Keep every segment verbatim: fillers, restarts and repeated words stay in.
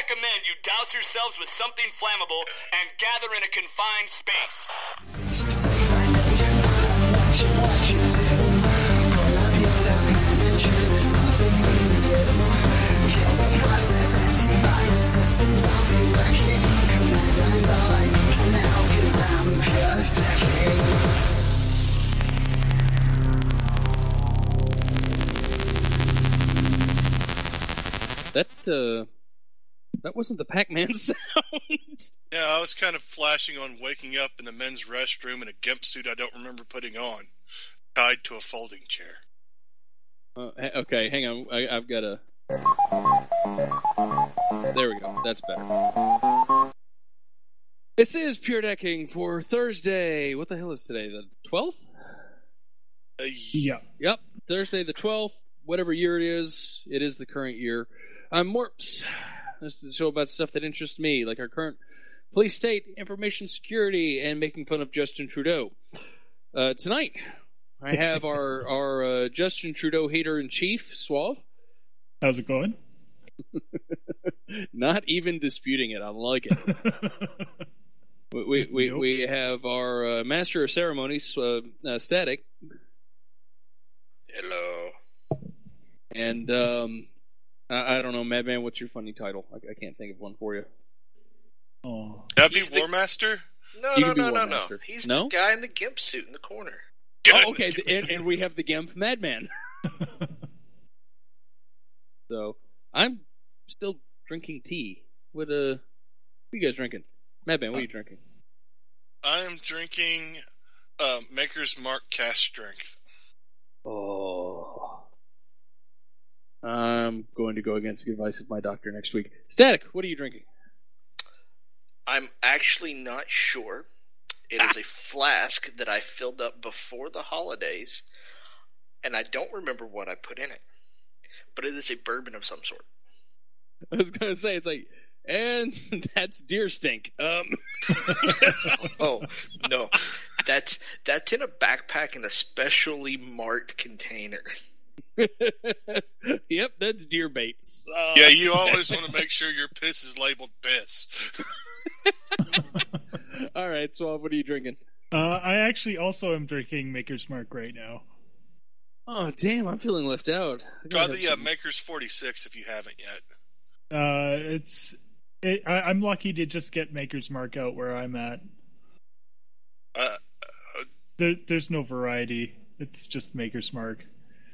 recommend you douse yourselves with something flammable and gather in a confined space. That, uh, that wasn't the Pac-Man sound. Yeah, I was kind of flashing on waking up in a men's restroom in a gimp suit I don't remember putting on, tied to a folding chair. Uh, okay, hang on. I, I've got a... There we go. That's better. This is Pure Decking for Thursday. What the hell is today? The twelfth? Uh, yeah. Yep. Thursday the twelfth. Whatever year it is, it is the current year. I'm Morps. This is the show about stuff that interests me, like our current police state, information security, and making fun of Justin Trudeau. Uh, tonight, I have our our uh, Justin Trudeau hater-in-chief, Suave. How's it going? Not even disputing it. I like it. we we we, nope. we have our uh, master of ceremonies, uh, uh, Static. Hello. And um, I, I don't know, Madman. What's your funny title? I, I can't think of one for you. Oh, that'd be He's War the... Master. No, you no, no, no, no, no. He's no? the guy in the gimp suit in the corner. Oh, okay, and, and we have the Gimp Madman. So I'm still drinking tea. What uh, what are you guys drinking? Madman, what are you drinking? I am drinking uh, Maker's Mark Cast Strength. Oh. I'm going to go against the advice of my doctor next week. Static, what are you drinking? I'm actually not sure. It is a flask that I filled up before the holidays, and I don't remember what I put in it. But it is a bourbon of some sort. I was going to say, it's like, and that's deer stink. Um. Oh, no. That's, that's in a backpack in a specially marked container. Yep, that's deer bait. Uh, yeah, you always want to make sure your piss is labeled piss. All right, so what are you drinking? Uh, I actually also am drinking Maker's Mark right now. Oh, damn, I'm feeling left out. Try the uh, Maker's forty-six if you haven't yet. Uh, it's it, I, I'm lucky to just get Maker's Mark out where I'm at. Uh, uh, there, there's no variety. It's just Maker's Mark.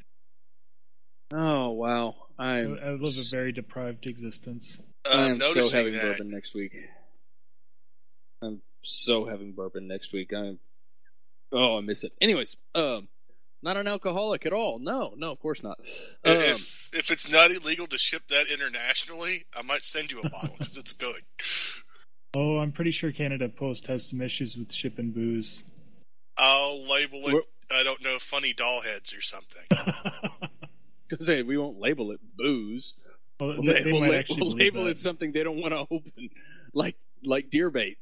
Oh, wow. I'm I, I live a very deprived existence. Uh, I'm so having that. bourbon next week. I'm so having bourbon next week. I'm oh, I miss it. Anyways, um, not an alcoholic at all. No, no, of course not. Um, if if it's not illegal to ship that internationally, I might send you a bottle because it's good. Oh, I'm pretty sure Canada Post has some issues with shipping booze. I'll label it. We're, I don't know, funny doll heads or something. To say we won't label it booze. Well, we'll, they, they we'll, might la- actually we'll label that. it something they don't want to open, like like deer bait.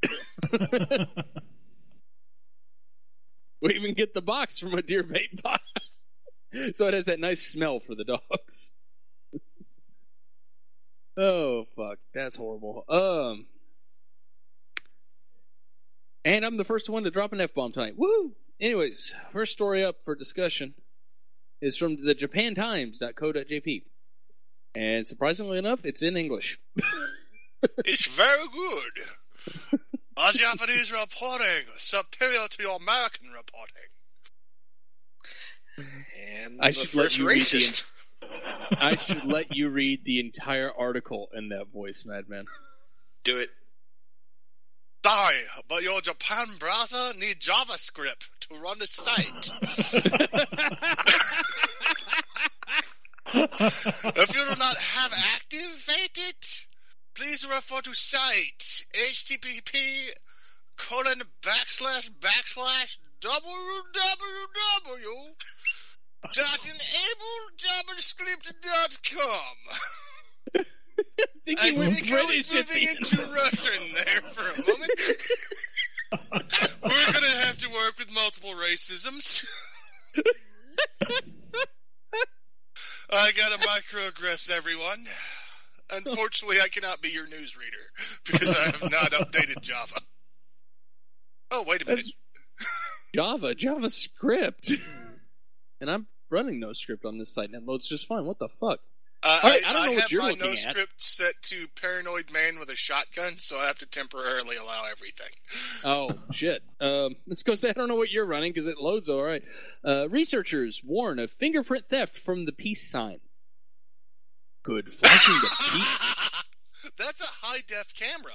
We even get the box from a deer bait box, so it has that nice smell for the dogs. Oh fuck, that's horrible. Um, and I'm the first one to drop an F-bomb tonight. Woo! Anyways, first story up for discussion is from the japan times dot co dot j p. And surprisingly enough, it's in English. It's very good. Our Japanese reporting superior to your American reporting. And I the should first let you racist. Read the, I should let you read the entire article in that voice, Madman. Do it. Sorry, but your Japan browser needs JavaScript to run the site. If you do not have activated, please refer to site http colon backslash backslash www dot enable javascript dot com. I I think think I was moving into Russian there for a moment. We're going to have to work with multiple racisms. I got to microaggress everyone. Unfortunately, I cannot be your newsreader because I have not updated Java. Oh, wait a minute. That's Java, JavaScript. And I'm running no script on this site, and it loads just fine. What the fuck? Uh, All right, I, I don't know I what have you're my looking no at. script set to paranoid man with a shotgun, so I have to temporarily allow everything. Oh, shit. Um, let's go say I don't know what you're running, because it loads all right. Uh, researchers warn of fingerprint theft from the peace sign. Good. Flashing the peace... That's a high-def camera.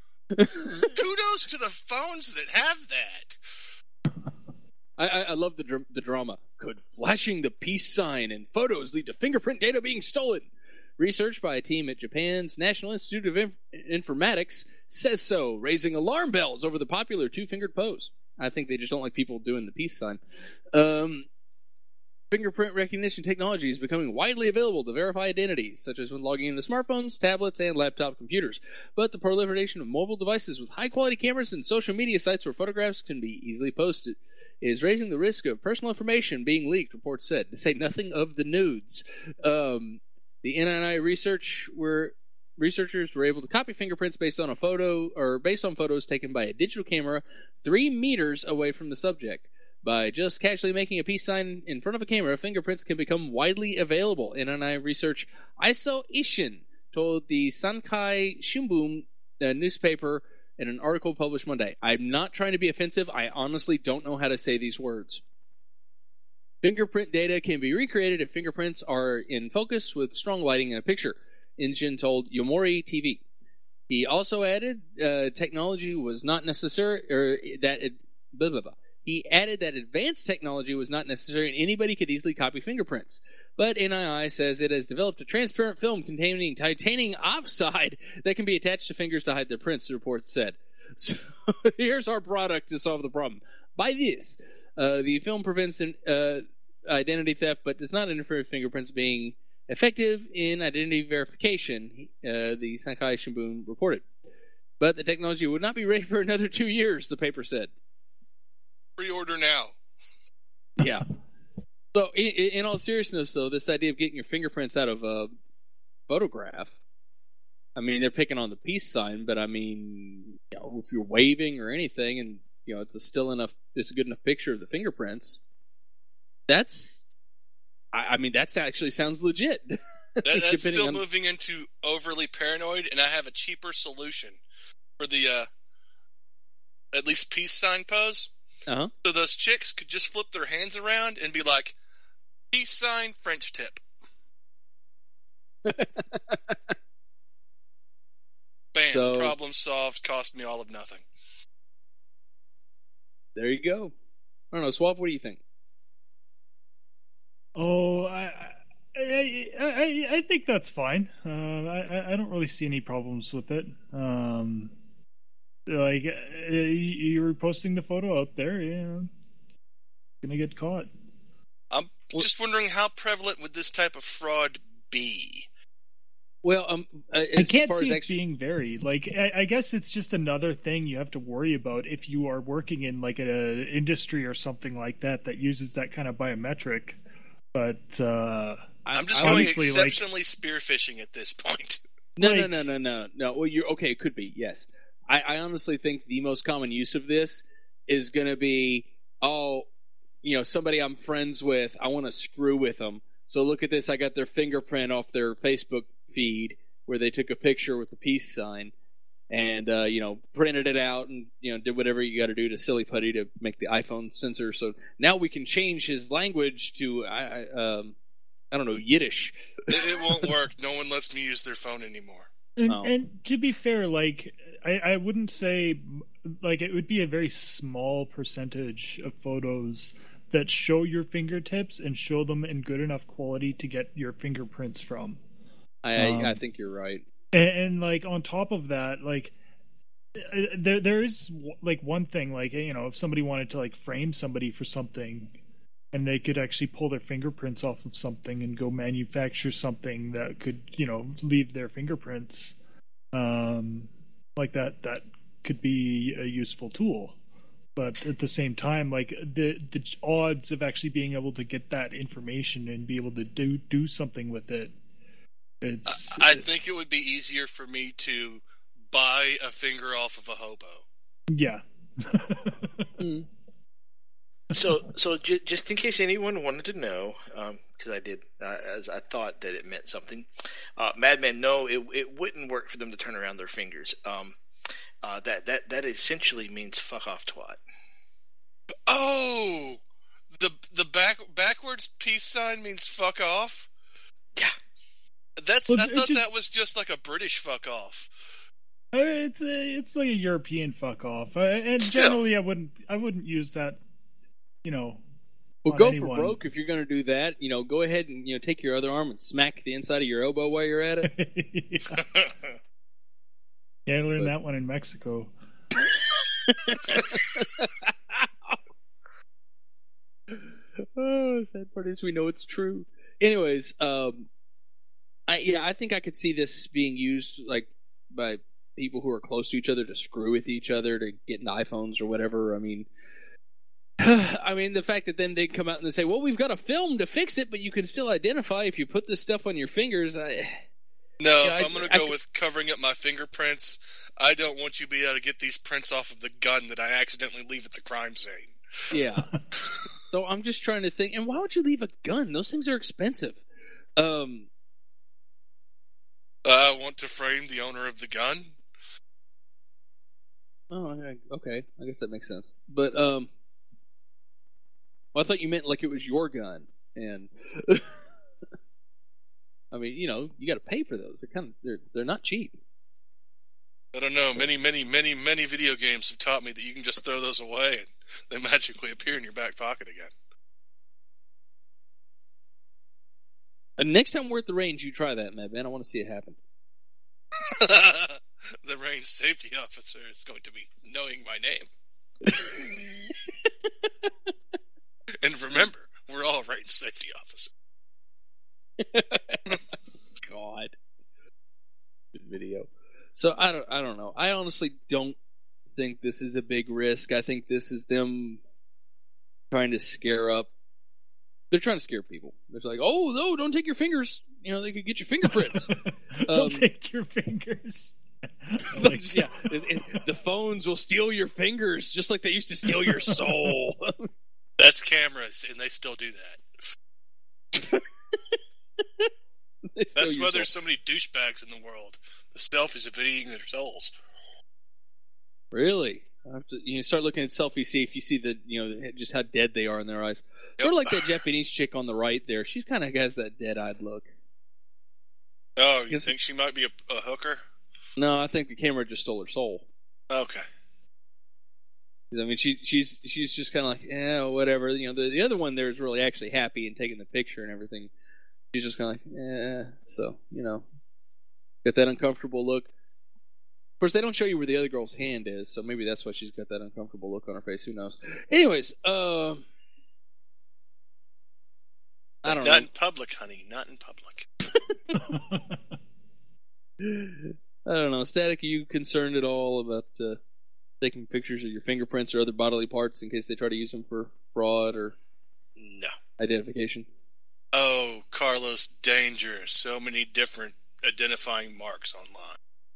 Kudos to the phones that have that. I, I, I love the dr- the drama. Could flashing the peace sign and photos lead to fingerprint data being stolen? Research by a team at Japan's National Institute of Inf- Informatics says so, raising alarm bells over the popular two-fingered pose. I think they just don't like people doing the peace sign. Um, fingerprint recognition technology is becoming widely available to verify identities, such as when logging into smartphones, tablets, and laptop computers. But the proliferation of mobile devices with high-quality cameras and social media sites where photographs can be easily posted is raising the risk of personal information being leaked, reports said, to say nothing of the nudes. Um, the N I I research where researchers were able to copy fingerprints based on a photo or based on photos taken by a digital camera three meters away from the subject. By just casually making a peace sign in front of a camera, fingerprints can become widely available. N I I research Iso Ishin told the Sankei Shimbun uh, newspaper in an article published Monday. I'm not trying to be offensive. I honestly don't know how to say these words. Fingerprint data can be recreated if fingerprints are in focus with strong lighting in a picture, Ishin told Yomori T V. He also added uh, technology was not necessary, or that it, blah, blah, blah. He added that advanced technology was not necessary and anybody could easily copy fingerprints. But N I I says it has developed a transparent film containing titanium oxide that can be attached to fingers to hide their prints, the report said. So here's our product to solve the problem. Buy this. Uh, the film prevents an, uh, identity theft but does not interfere with fingerprints being effective in identity verification, uh, the Sankei Shimbun reported. But the technology would not be ready for another two years, the paper said. Pre-order now. Yeah. So, in, in all seriousness, though, this idea of getting your fingerprints out of a photograph, I mean, they're picking on the peace sign, but I mean, you know, if you're waving or anything, and you know, it's a still enough, it's a good enough picture of the fingerprints. That's, I, I mean, that's actually sounds legit. That, that's still on... moving into overly paranoid, and I have a cheaper solution for the uh, at least peace sign pose. Uh-huh. So those chicks could just flip their hands around and be like, peace sign, French tip. Bam, so, problem solved, cost me all of nothing. There you go. I don't know, Swap, what do you think? Oh, I I, I, I think that's fine. Uh, I, I don't really see any problems with it. Um... Like, you're posting the photo out there, yeah, it's gonna get caught. I'm just wondering how prevalent would this type of fraud be? Well, um, as I can't far see as it actually... being very. Like, I, I guess it's just another thing you have to worry about if you are working in like an industry or something like that that uses that kind of biometric. But uh, I'm just I, going honestly, exceptionally like, spearfishing at this point. No, like, no, no, no, no, no. Well, you're okay. It could be, yes. I, I honestly think the most common use of this is going to be, oh, you know, somebody I'm friends with, I want to screw with them. So look at this, I got their fingerprint off their Facebook feed where they took a picture with the peace sign and, uh, you know, printed it out and, you know, did whatever you got to do to silly putty to make the iPhone censor. So now we can change his language to, I, I, um, I don't know, Yiddish. It, it won't work. No one lets me use their phone anymore. And, Oh. and to be fair, like, I, I wouldn't say, like, it would be a very small percentage of photos that show your fingertips and show them in good enough quality to get your fingerprints from. I, Um, I, I think you're right. And, and like, on top of that, like, uh, there there is, like, one thing, like, you know, if somebody wanted to, like, frame somebody for something, and they could actually pull their fingerprints off of something and go manufacture something that could, you know, leave their fingerprints, um, like that, that could be a useful tool. But at the same time, like, the the odds of actually being able to get that information and be able to do do something with it It's. I, I think it would be easier for me to buy a finger off of a hobo. Yeah. Mm. So, so j- just in case anyone wanted to know, because um, I did, uh, as I thought that it meant something, uh, Madman, no, it it wouldn't work for them to turn around their fingers. Um, uh, that that that essentially means fuck off, twat. Oh, the the back backwards peace sign means fuck off. Yeah, that's. Well, I it thought just- that was just like a British fuck off. Uh, It's a, it's like a European fuck off, uh, and Still. generally I wouldn't I wouldn't use that, you know. Well, on go anyone. for broke if you're going to do that. You know, go ahead and you know take your other arm and smack the inside of your elbow while you're at it. yeah. yeah, I learned But- that one in Mexico. Oh, sad part is we know it's true. Anyways, um, I yeah, I think I could see this being used like by people who are close to each other to screw with each other to get into iPhones or whatever. I mean, I mean the fact that then they come out and they say, "Well, we've got a film to fix it, but you can still identify if you put this stuff on your fingers." I, No, Yeah, if I- I'm going I to go could- with covering up my fingerprints, I don't want you to be able to get these prints off of the gun that I accidentally leave at the crime scene. yeah. So I'm just trying to think. And why would you leave a gun? Those things are expensive. Um, I want to frame the owner of the gun. Oh, okay. okay. I guess that makes sense. But um, well, I thought you meant like it was your gun, and I mean, you know, you got to pay for those. They're kind of they're they're not cheap. I don't know. Many, many, many, many video games have taught me that you can just throw those away and they magically appear in your back pocket again. And next time we're at the range, you try that, man. I want to see it happen. The range safety officer is going to be knowing my name. And remember, we're all range safety officers. God, good video. So I don't, I don't know. I honestly don't think this is a big risk. I think this is them trying to scare up. They're trying to scare people. They're like, "Oh no, don't take your fingers. You know, they could get your fingerprints." Don't Um, take your fingers. Like, yeah, it, it, the phones will steal your fingers just like they used to steal your soul. That's cameras, and they still do that. They steal That's your why soul. there's so many douchebags in the world. The selfies of eating their souls. Really? I have to, you start looking at selfies, see if you see the, you know, just how dead they are in their eyes. Yep. Sort of like that Japanese chick on the right there. She kind of has that dead-eyed look. Oh, you Yes. think she might be a, a hooker? No, I think the camera just stole her soul. Okay. 'Cause, I mean, she she's she's just kind of like, yeah, whatever. You know, the the other one there is really actually happy and taking the picture and everything. She's just kind of like, yeah. So you know, got that uncomfortable look. Of course, they don't show you where the other girl's hand is, so maybe that's why she's got that uncomfortable look on her face. Who knows? Anyways, uh, I don't Not know. in public, honey. Not in public. I don't know. Static, are you concerned at all about uh, taking pictures of your fingerprints or other bodily parts in case they try to use them for fraud or No. identification? Oh, Carlos, danger. So many different identifying marks online.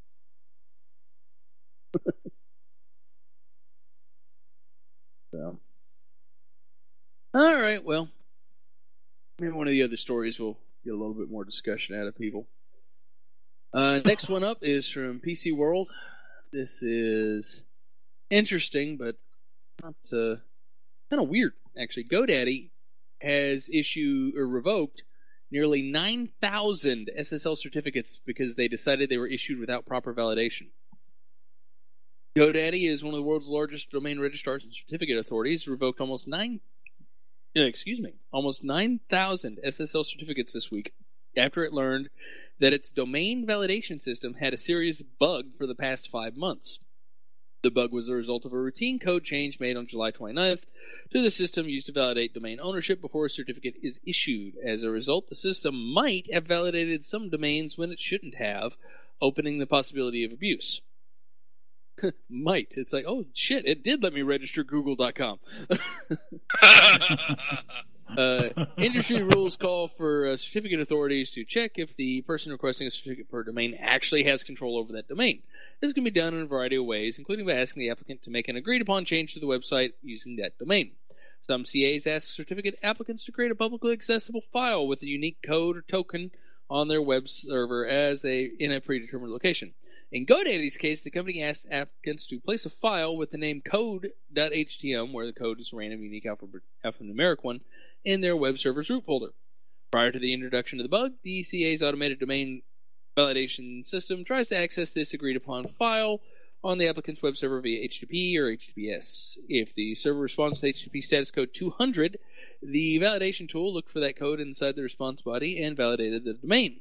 So, all right. Well, maybe one of the other stories will get a little bit more discussion out of people. Uh, next one up is from P C World. This is interesting, but not uh, kind of weird, actually. GoDaddy has issued or revoked nearly nine thousand S S L certificates because they decided they were issued without proper validation. GoDaddy is one of the world's largest domain registrars and certificate authorities. Revoked almost nine, uh, excuse me, almost nine thousand S S L certificates this week after it learned that its domain validation system had a serious bug for the past five months. The bug was the result of a routine code change made on July twenty-ninth to the system used to validate domain ownership before a certificate is issued. As a result, the system might have validated some domains when it shouldn't have, opening the possibility of abuse. Might. It's like, oh shit, it did let me register google dot com. Uh, industry rules call for uh, certificate authorities to check if the person requesting a certificate for a domain actually has control over that domain. This can be done in a variety of ways, including by asking the applicant to make an agreed-upon change to the website using that domain. Some C As ask certificate applicants to create a publicly accessible file with a unique code or token on their web server as a in a predetermined location. In GoDaddy's case, the company asked applicants to place a file with the name code.htm, where the code is a random, unique alphanumeric one, in their web server's root folder. Prior to the introduction of the bug, the C A's automated domain validation system tries to access this agreed-upon file on the applicant's web server via H T T P or H T T P S. If the server responds to H T T P status code two hundred, the validation tool looked for that code inside the response body and validated the domain.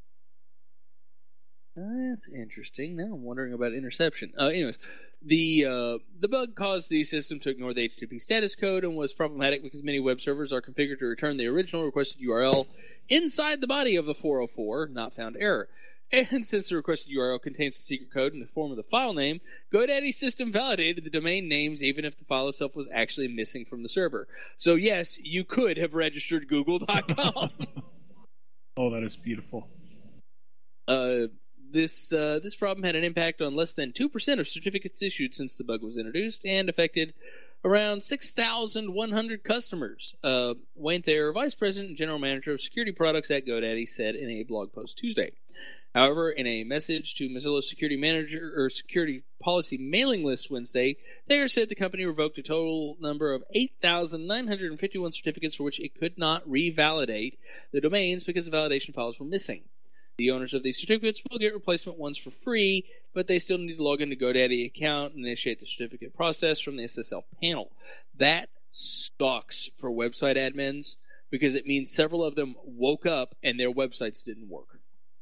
That's interesting. Now I'm wondering about interception. Uh, anyways, the uh, the bug caused the system to ignore the H T T P status code and was problematic because many web servers are configured to return the original requested U R L inside the body of the four oh four not found error. And since the requested U R L contains the secret code in the form of the file name, GoDaddy's system validated the domain names even if the file itself was actually missing from the server. So yes, you could have registered Google dot com. Oh, that is beautiful. Uh, this uh, this problem had an impact on less than two percent of certificates issued since the bug was introduced and affected around six thousand one hundred customers. Uh, Wayne Thayer, Vice President and General Manager of Security Products at GoDaddy, said in a blog post Tuesday. However, in a message to Mozilla's security manager or security policy mailing list Wednesday, Thayer said the company revoked a total number of eight thousand nine hundred fifty-one certificates for which it could not revalidate the domains because the validation files were missing. The owners of these certificates will get replacement ones for free, but they still need to log into GoDaddy account and initiate the certificate process from the S S L panel. That sucks for website admins because it means several of them woke up and their websites didn't work.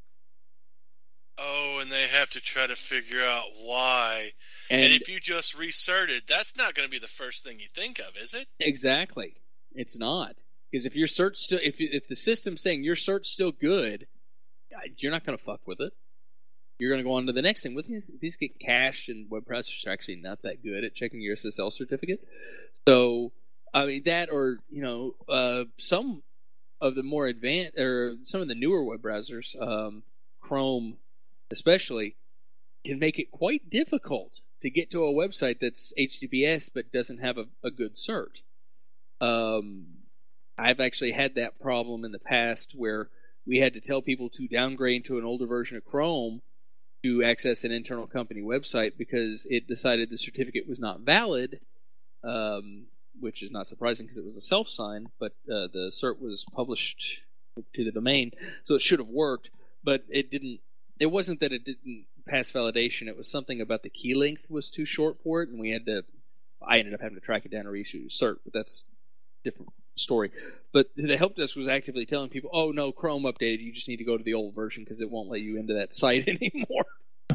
Oh, and they have to try to figure out why. And, and if you just restarted, that's not going to be the first thing you think of, is it? Exactly. It's not. Because if your search still, if if the system's saying your search's still good, you're not going to fuck with it. You're going to go on to the next thing. With these, these get cached, and web browsers are actually not that good at checking your S S L certificate. So, I mean, that or, you know, uh, some of the more advanced, or some of the newer web browsers, um, Chrome especially, can make it quite difficult to get to a website that's H T T P S but doesn't have a, a good cert. Um, I've actually had that problem in the past where we had to tell people to downgrade to an older version of Chrome to access an internal company website because it decided the certificate was not valid, um, which is not surprising because it was a self-sign, but uh, the cert was published to the domain, so it should have worked, but it didn't. It wasn't that it didn't pass validation. It was something about the key length was too short for it, and we had to. I ended up having to track it down and reissue cert, but that's a different story. But the help desk was actively telling people, "Oh no, Chrome updated. You just need to go to the old version because it won't let you into that site anymore."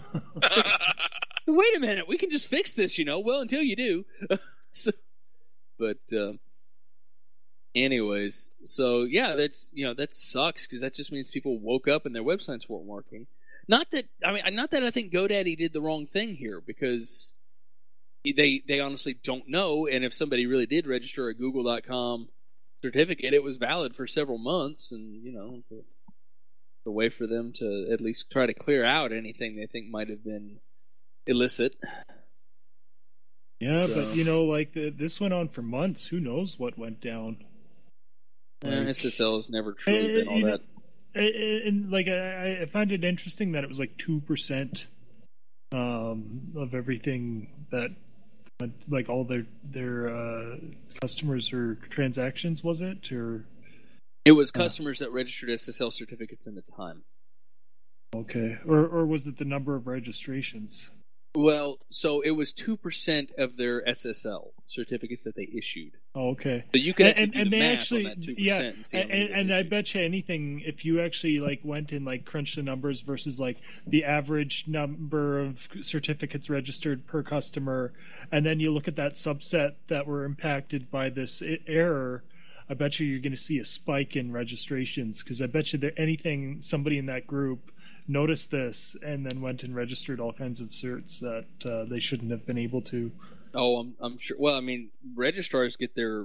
Wait a minute, we can just fix this, you know. Well, until you do. so, but um, anyways, so yeah, that's you know that sucks because that just means people woke up and their websites weren't working. Not that I mean, not that I think GoDaddy did the wrong thing here, because they they honestly don't know. And if somebody really did register a Google dot com certificate, it was valid for several months, and you know, it's a, it's a way for them to at least try to clear out anything they think might have been illicit. Yeah, so, but you know, like the, this went on for months. Who knows what went down? Like, uh, S S L has never truly been all you know, that. And like I, I find it interesting that it was like two percent um, of everything that, like all their their uh, customers or transactions, was it? Or it was customers uh, that registered S S L certificates in the time. Okay, or or was it the number of registrations? Well, so it was two percent of their S S L certificates that they issued. Oh, okay. So you can actually and, do and the they math actually, on that two percent yeah, and see and, how many and, and I issued. bet you anything, if you actually like went and like crunched the numbers versus like the average number of certificates registered per customer, and then you look at that subset that were impacted by this I- error, I bet you you're going to see a spike in registrations, because I bet you that anything, somebody in that group noticed this and then went and registered all kinds of certs that uh, they shouldn't have been able to. Oh, I'm, I'm sure. Well, I mean, registrars get their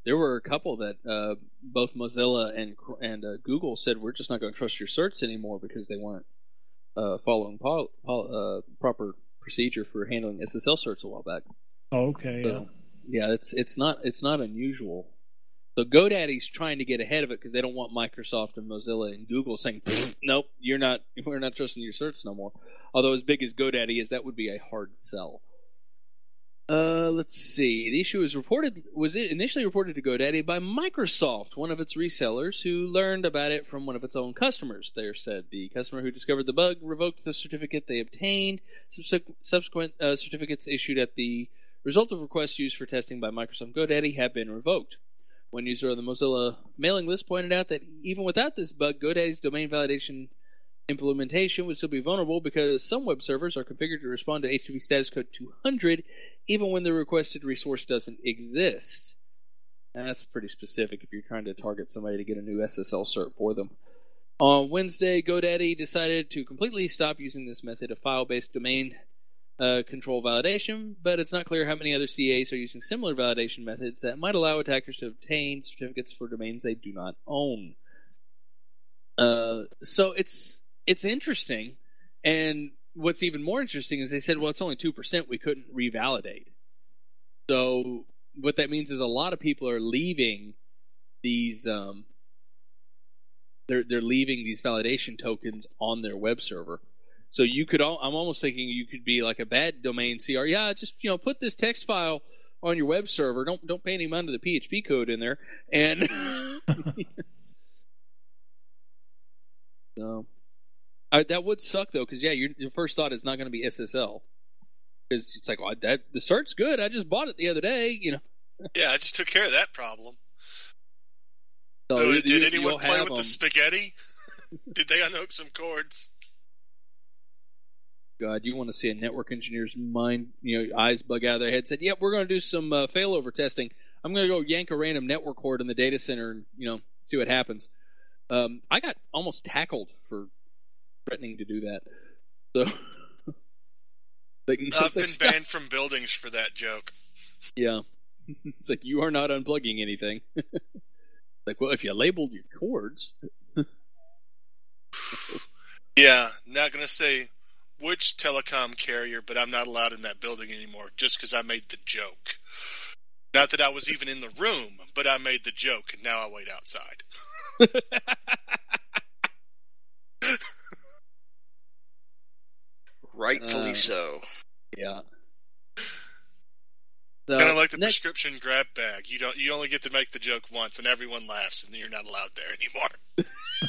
there were a couple that uh, both Mozilla and and uh, Google said we're just not going to trust your certs anymore because they weren't uh, following pol- pol- uh, proper procedure for handling S S L certs a while back. Oh, okay. So, yeah. yeah, it's it's not it's not unusual. So GoDaddy's trying to get ahead of it because they don't want Microsoft and Mozilla and Google saying, "Nope, you're not. We're not trusting your certs no more." Although, as big as GoDaddy is, that would be a hard sell. Uh, let's see. The issue was reported was initially reported to GoDaddy by Microsoft, one of its resellers, who learned about it from one of its own customers. There said the customer who discovered the bug revoked the certificate they obtained. Subsequent uh, certificates issued at the result of requests used for testing by Microsoft and GoDaddy have been revoked. One user of the Mozilla mailing list pointed out that even without this bug, GoDaddy's domain validation implementation would still be vulnerable because some web servers are configured to respond to H T T P status code two hundred even when the requested resource doesn't exist. And that's pretty specific if you're trying to target somebody to get a new S S L cert for them. On Wednesday, GoDaddy decided to completely stop using this method of file-based domain Uh, control validation, but it's not clear how many other C As are using similar validation methods that might allow attackers to obtain certificates for domains they do not own. Uh, so it's it's interesting, and what's even more interesting is they said, well, it's only two percent we couldn't revalidate. So what that means is a lot of people are leaving these um, they're they're leaving these validation tokens on their web server. So you could, all, I'm almost thinking you could be like a bad domain C R. Yeah, just you know, put this text file on your web server. Don't don't pay any mind to the P H P code in there. And so I, that would suck though, because yeah, your, your first thought is not going to be S S L, because it's like, well, that the cert's good. I just bought it the other day. You know. Yeah, I just took care of that problem. So, so you, did you, anyone play with them. the spaghetti? Did they unhook some cords? God, you want to see a network engineer's mind, you know, eyes bug out of their head. Said, "Yep, we're going to do some uh, failover testing. I'm going to go yank a random network cord in the data center and you know see what happens." Um, I got almost tackled for threatening to do that. So, like, I've like, been stop. banned from buildings for that joke. Yeah, it's like you are not unplugging anything. Like, well, if you labeled your cords. Yeah, not going to say which telecom carrier, but I'm not allowed in that building anymore just because I made the joke. Not that I was even in the room, but I made the joke, and now I wait outside. Rightfully Uh, so. Yeah. So, Kind of like the next, prescription grab bag. You don't. You only get to make the joke once, and everyone laughs, and you're not allowed there anymore.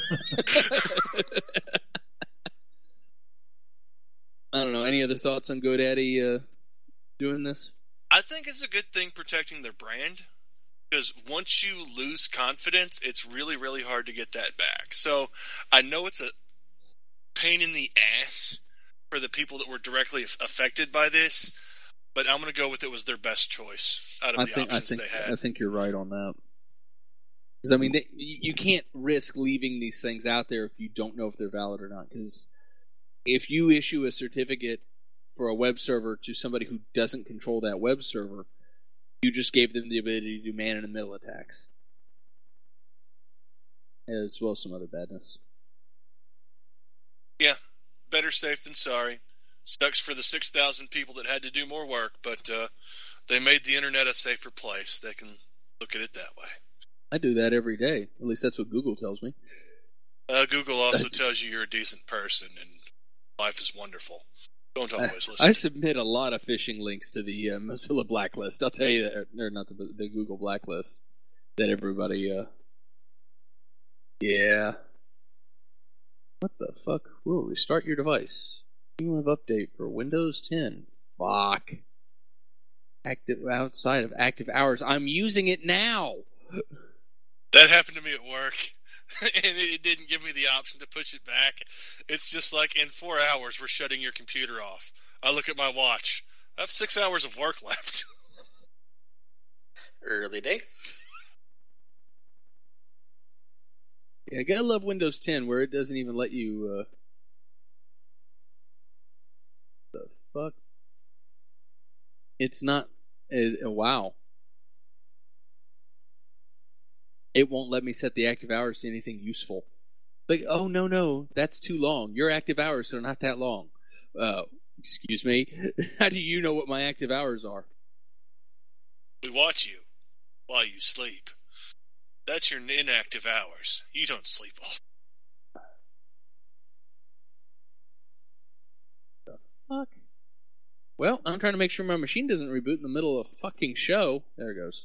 I don't know. Any other thoughts on GoDaddy uh, doing this? I think it's a good thing protecting their brand, because once you lose confidence, it's really, really hard to get that back. So I know it's a pain in the ass for the people that were directly affected by this, but I'm going to go with it was their best choice out of I the think I options think they had. I think you're right on that. Because I mean, they, you can't risk leaving these things out there if you don't know if they're valid or not. Because if you issue a certificate for a web server to somebody who doesn't control that web server, you just gave them the ability to do man-in-the-middle attacks, as well as some other badness. Yeah, better safe than sorry. Sucks for the six thousand people that had to do more work, but uh, they made the internet a safer place. They can look at it that way. I do that every day. At least that's what Google tells me. Uh, Google also tells you you're a decent person and life is wonderful. Don't always I, listen. I submit a lot of phishing links to the uh, Mozilla blacklist. I'll tell you that, or not the, the Google blacklist. That everybody, uh, yeah. What the fuck? Whoa, restart your device. Cumulative update for Windows ten. Fuck. Active outside of active hours. I'm using it now. That happened to me at work, and it didn't give me the option to push it back. It's just like, in four hours, we're shutting your computer off. I look at my watch. I have six hours of work left. Early day. Yeah, I gotta love Windows ten where it doesn't even let you, uh... the fuck? It's not... Uh, wow. it won't let me set the active hours to anything useful. Like, oh, no, no, that's too long. Your active hours are not that long. Uh, excuse me? How do you know what my active hours are? We watch you while you sleep. That's your inactive hours. You don't sleep all. Fuck. Well, I'm trying to make sure my machine doesn't reboot in the middle of a fucking show. There it goes.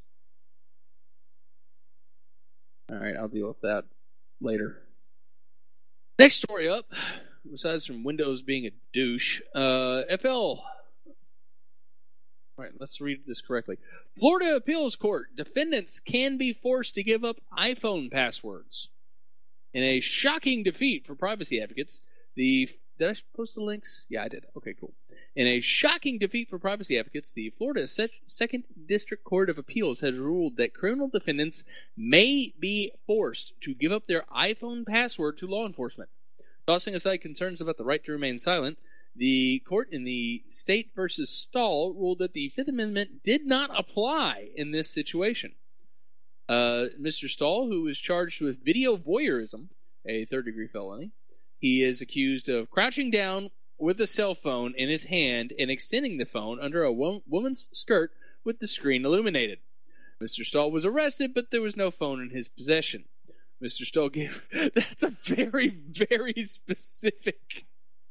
Alright, I'll deal with that later. Next story up, besides from Windows being a douche, uh, F L. Alright, let's read this correctly. Florida Appeals Court. Defendants can be forced to give up iPhone passwords. In a shocking defeat for privacy advocates, the... Did I post the links? Yeah, I did. Okay, cool. In a shocking defeat for privacy advocates, the Florida Second District Court of Appeals has ruled that criminal defendants may be forced to give up their iPhone password to law enforcement. Tossing aside concerns about the right to remain silent, the court in the State versus Stahl ruled that the Fifth Amendment did not apply in this situation. Uh, Mister Stahl, who was charged with video voyeurism, a third-degree felony, he is accused of crouching down with a cell phone in his hand and extending the phone under a wo- woman's skirt with the screen illuminated. Mister Stahl was arrested, but there was no phone in his possession. Mister Stahl gave... That's a very, very specific...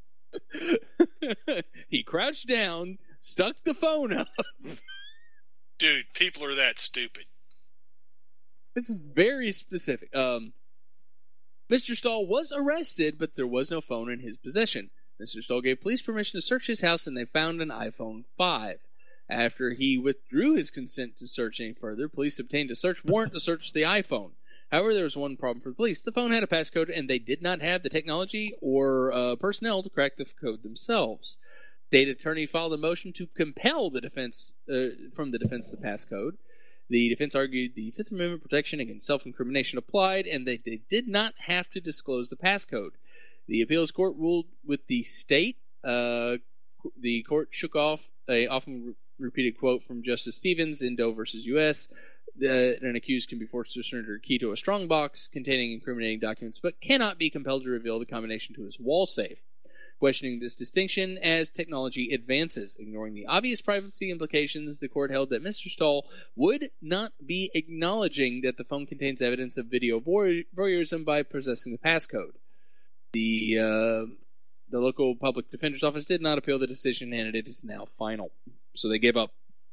He crouched down, stuck the phone up. Dude, people are that stupid. It's very specific. Um... Mister Stahl was arrested, but there was no phone in his possession. Mister Stahl gave police permission to search his house, and they found an iPhone five. After he withdrew his consent to search any further, police obtained a search warrant to search the iPhone. However, there was one problem for the police. The phone had a passcode, and they did not have the technology or uh, personnel to crack the code themselves. State attorney filed a motion to compel the defense uh, from the defense the passcode. The defense argued the Fifth Amendment protection against self-incrimination applied, and they, they did not have to disclose the passcode. The appeals court ruled with the state. Uh, the court shook off a often re- repeated quote from Justice Stevens in Doe versus U S that an accused can be forced to surrender a key to a strong box containing incriminating documents, but cannot be compelled to reveal the combination to his wall safe. Questioning this distinction as technology advances. Ignoring the obvious privacy implications, the court held that Mister Stahl would not be acknowledging that the phone contains evidence of video voyeurism by possessing the passcode. The uh, the local public defender's office did not appeal the decision, and it is now final. So they gave up.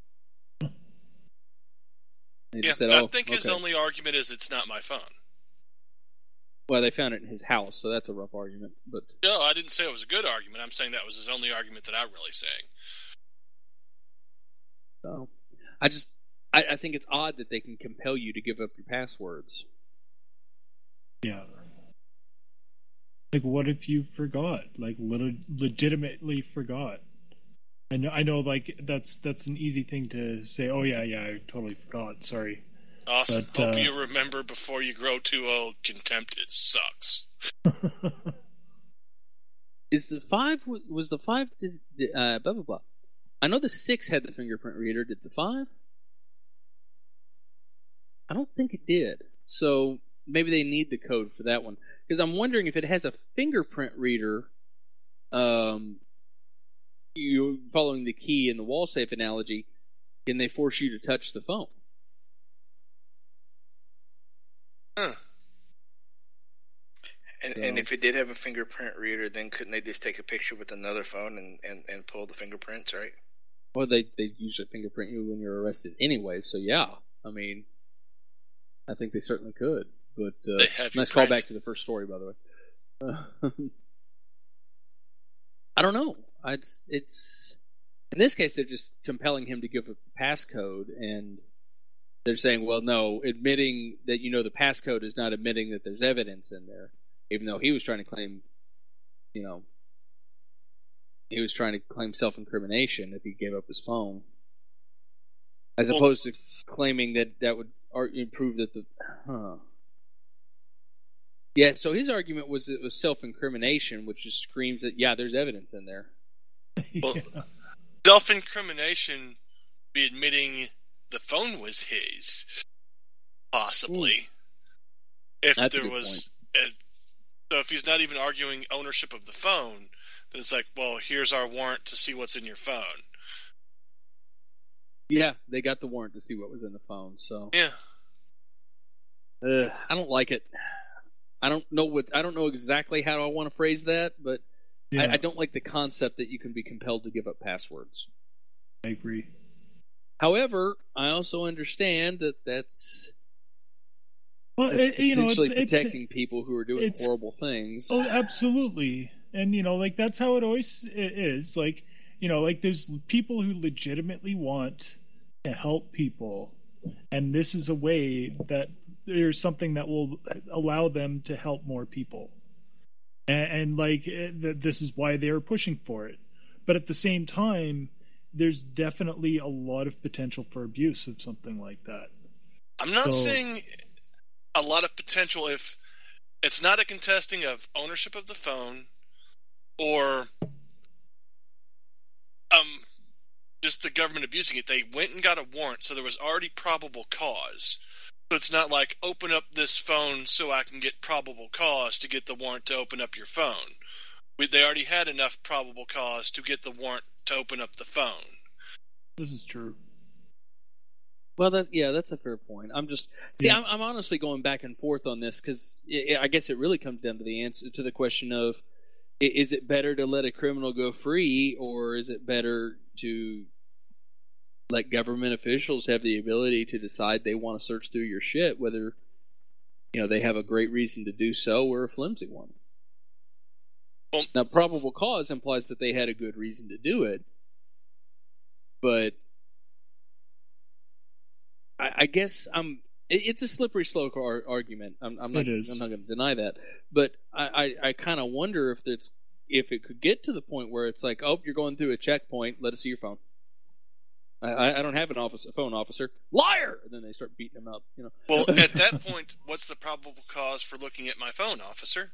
They yeah, said, I oh, think his okay. only argument is it's not my phone. Well, they found it in his house, so that's a rough argument. But no, I didn't say it was a good argument. I'm saying that was his only argument that I'm really saying. So, I just, I, I think it's odd that they can compel you to give up your passwords. Yeah. Like, what if you forgot? Like, lit- legitimately forgot. I know, I know. Like, that's that's an easy thing to say. Oh yeah, yeah, I totally forgot. Sorry. Awesome. But, Hope uh, you remember before you grow too old. Contempt, it sucks. Is the five, was the five, did, uh, blah, blah, blah. I know the six had the fingerprint reader. Did the five? I don't think it did. So maybe they need the code for that one. Because I'm wondering if it has a fingerprint reader, um, you following the key in the wall safe analogy, can they force you to touch the phone? Huh. And, So- and if it did have a fingerprint reader, then couldn't they just take a picture with another phone and, and, and pull the fingerprints, right? Well, they they usually fingerprint you when you're arrested anyway, so yeah. I mean, I think they certainly could. But uh, They have your nice call print. back to the first story, by the way. Uh, I don't know. It's it's in this case they're just compelling him to give a passcode, and they're saying, well, no, admitting that you know the passcode is not admitting that there's evidence in there, even though he was trying to claim, you know, he was trying to claim self-incrimination if he gave up his phone, as Well- opposed to claiming that that would ar- prove that the, huh. Yeah, so his argument was it was self-incrimination, which just screams that, yeah, there's evidence in there. Well, Yeah. self-incrimination be admitting the phone was his, possibly. If That's a there good was, uh, so if he's not even arguing ownership of the phone, then it's like, well, here's our warrant to see what's in your phone. Yeah, they got the warrant to see what was in the phone. So Yeah. uh, I don't like it. I don't know what I don't know exactly how I want to phrase that, but Yeah, I, I don't like the concept that you can be compelled to give up passwords. I agree. However, I also understand that that's, Well, that's it, you know, essentially it's, protecting it's, people who are doing it's- horrible things. Oh, absolutely. And, you know, like, that's how it always i- is. Like, you know, like, there's people who legitimately want to help people. And this is a way that there's something that will allow them to help more people. And, and like, eh, th- this is why they're pushing for it. But at the same time, there's definitely a lot of potential for abuse of something like that. I'm not So- saying a lot of potential if it's not a contesting of ownership of the phone or um just the government abusing it. They went and got a warrant, so there was already probable cause. So it's not like open up this phone so I can get probable cause to get the warrant to open up your phone. We, they already had enough probable cause to get the warrant to open up the phone. This is true. Well, that yeah, that's a fair point. I'm just see, Yeah. I'm, I'm honestly going back and forth on this because I guess it really comes down to the answer to the question of: i- is it better to let a criminal go free, or is it better to let government officials have the ability to decide they want to search through your shit, whether you know they have a great reason to do so or a flimsy one? Well, Now, probable cause implies that they had a good reason to do it, but I, I guess I'm. it- It's a slippery slope ar- argument. I'm, I'm not. It is. I'm not going to deny that. But I, I, I kind of wonder if it's if it could get to the point where it's like, oh, you're going through a checkpoint. Let us see your phone. I, I I don't have an office, a phone officer. Liar! And then they start beating him up. You know. well, at that point, what's the probable cause for looking at my phone, officer?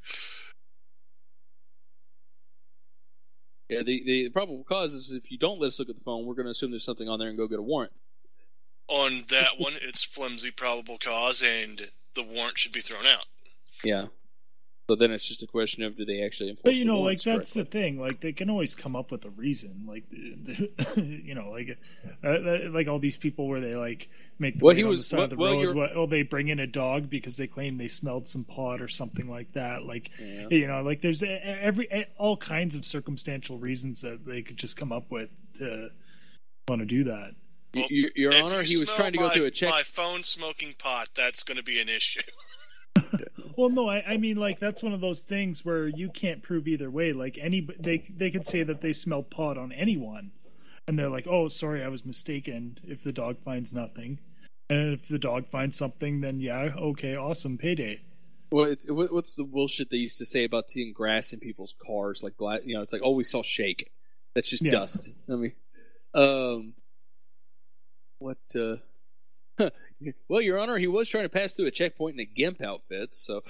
Yeah. The, the probable cause is if you don't let us look at the phone, we're going to assume there's something on there and go get a warrant. On that one, it's flimsy probable cause, and the warrant should be thrown out. Yeah. So then it's just a question of do they actually enforce But you the know, like warrants that's correctly? the thing. Like they can always come up with a reason. Like, you know, like uh, like all these people where they like make the Well, right he on was- the side well- of the well, road. you're- What, oh, they bring in a dog because they claim they smelled some pot or something like that. Like, Yeah. you know, like there's e- every all kinds of circumstantial reasons that they could just come up with to want to do that. Y- Your, Your If Honor, you he was smell trying to go my, through a check. My phone smoking pot, that's going to be an issue. Well, no, I, I mean, like that's one of those things where you can't prove either way. Like any, they they could say that they smell pot on anyone, and they're like, "Oh, sorry, I was mistaken." If the dog finds nothing, and if the dog finds something, then yeah, okay, awesome, payday. Well, it's, what- what's the bullshit they used to say about seeing grass in people's cars? Like, gla- you know, it's like, oh, we saw shake. That's just Yeah. dust. I mean, um, what? Uh, well, Your Honor, he was trying to pass through a checkpoint in a gimp outfit, so.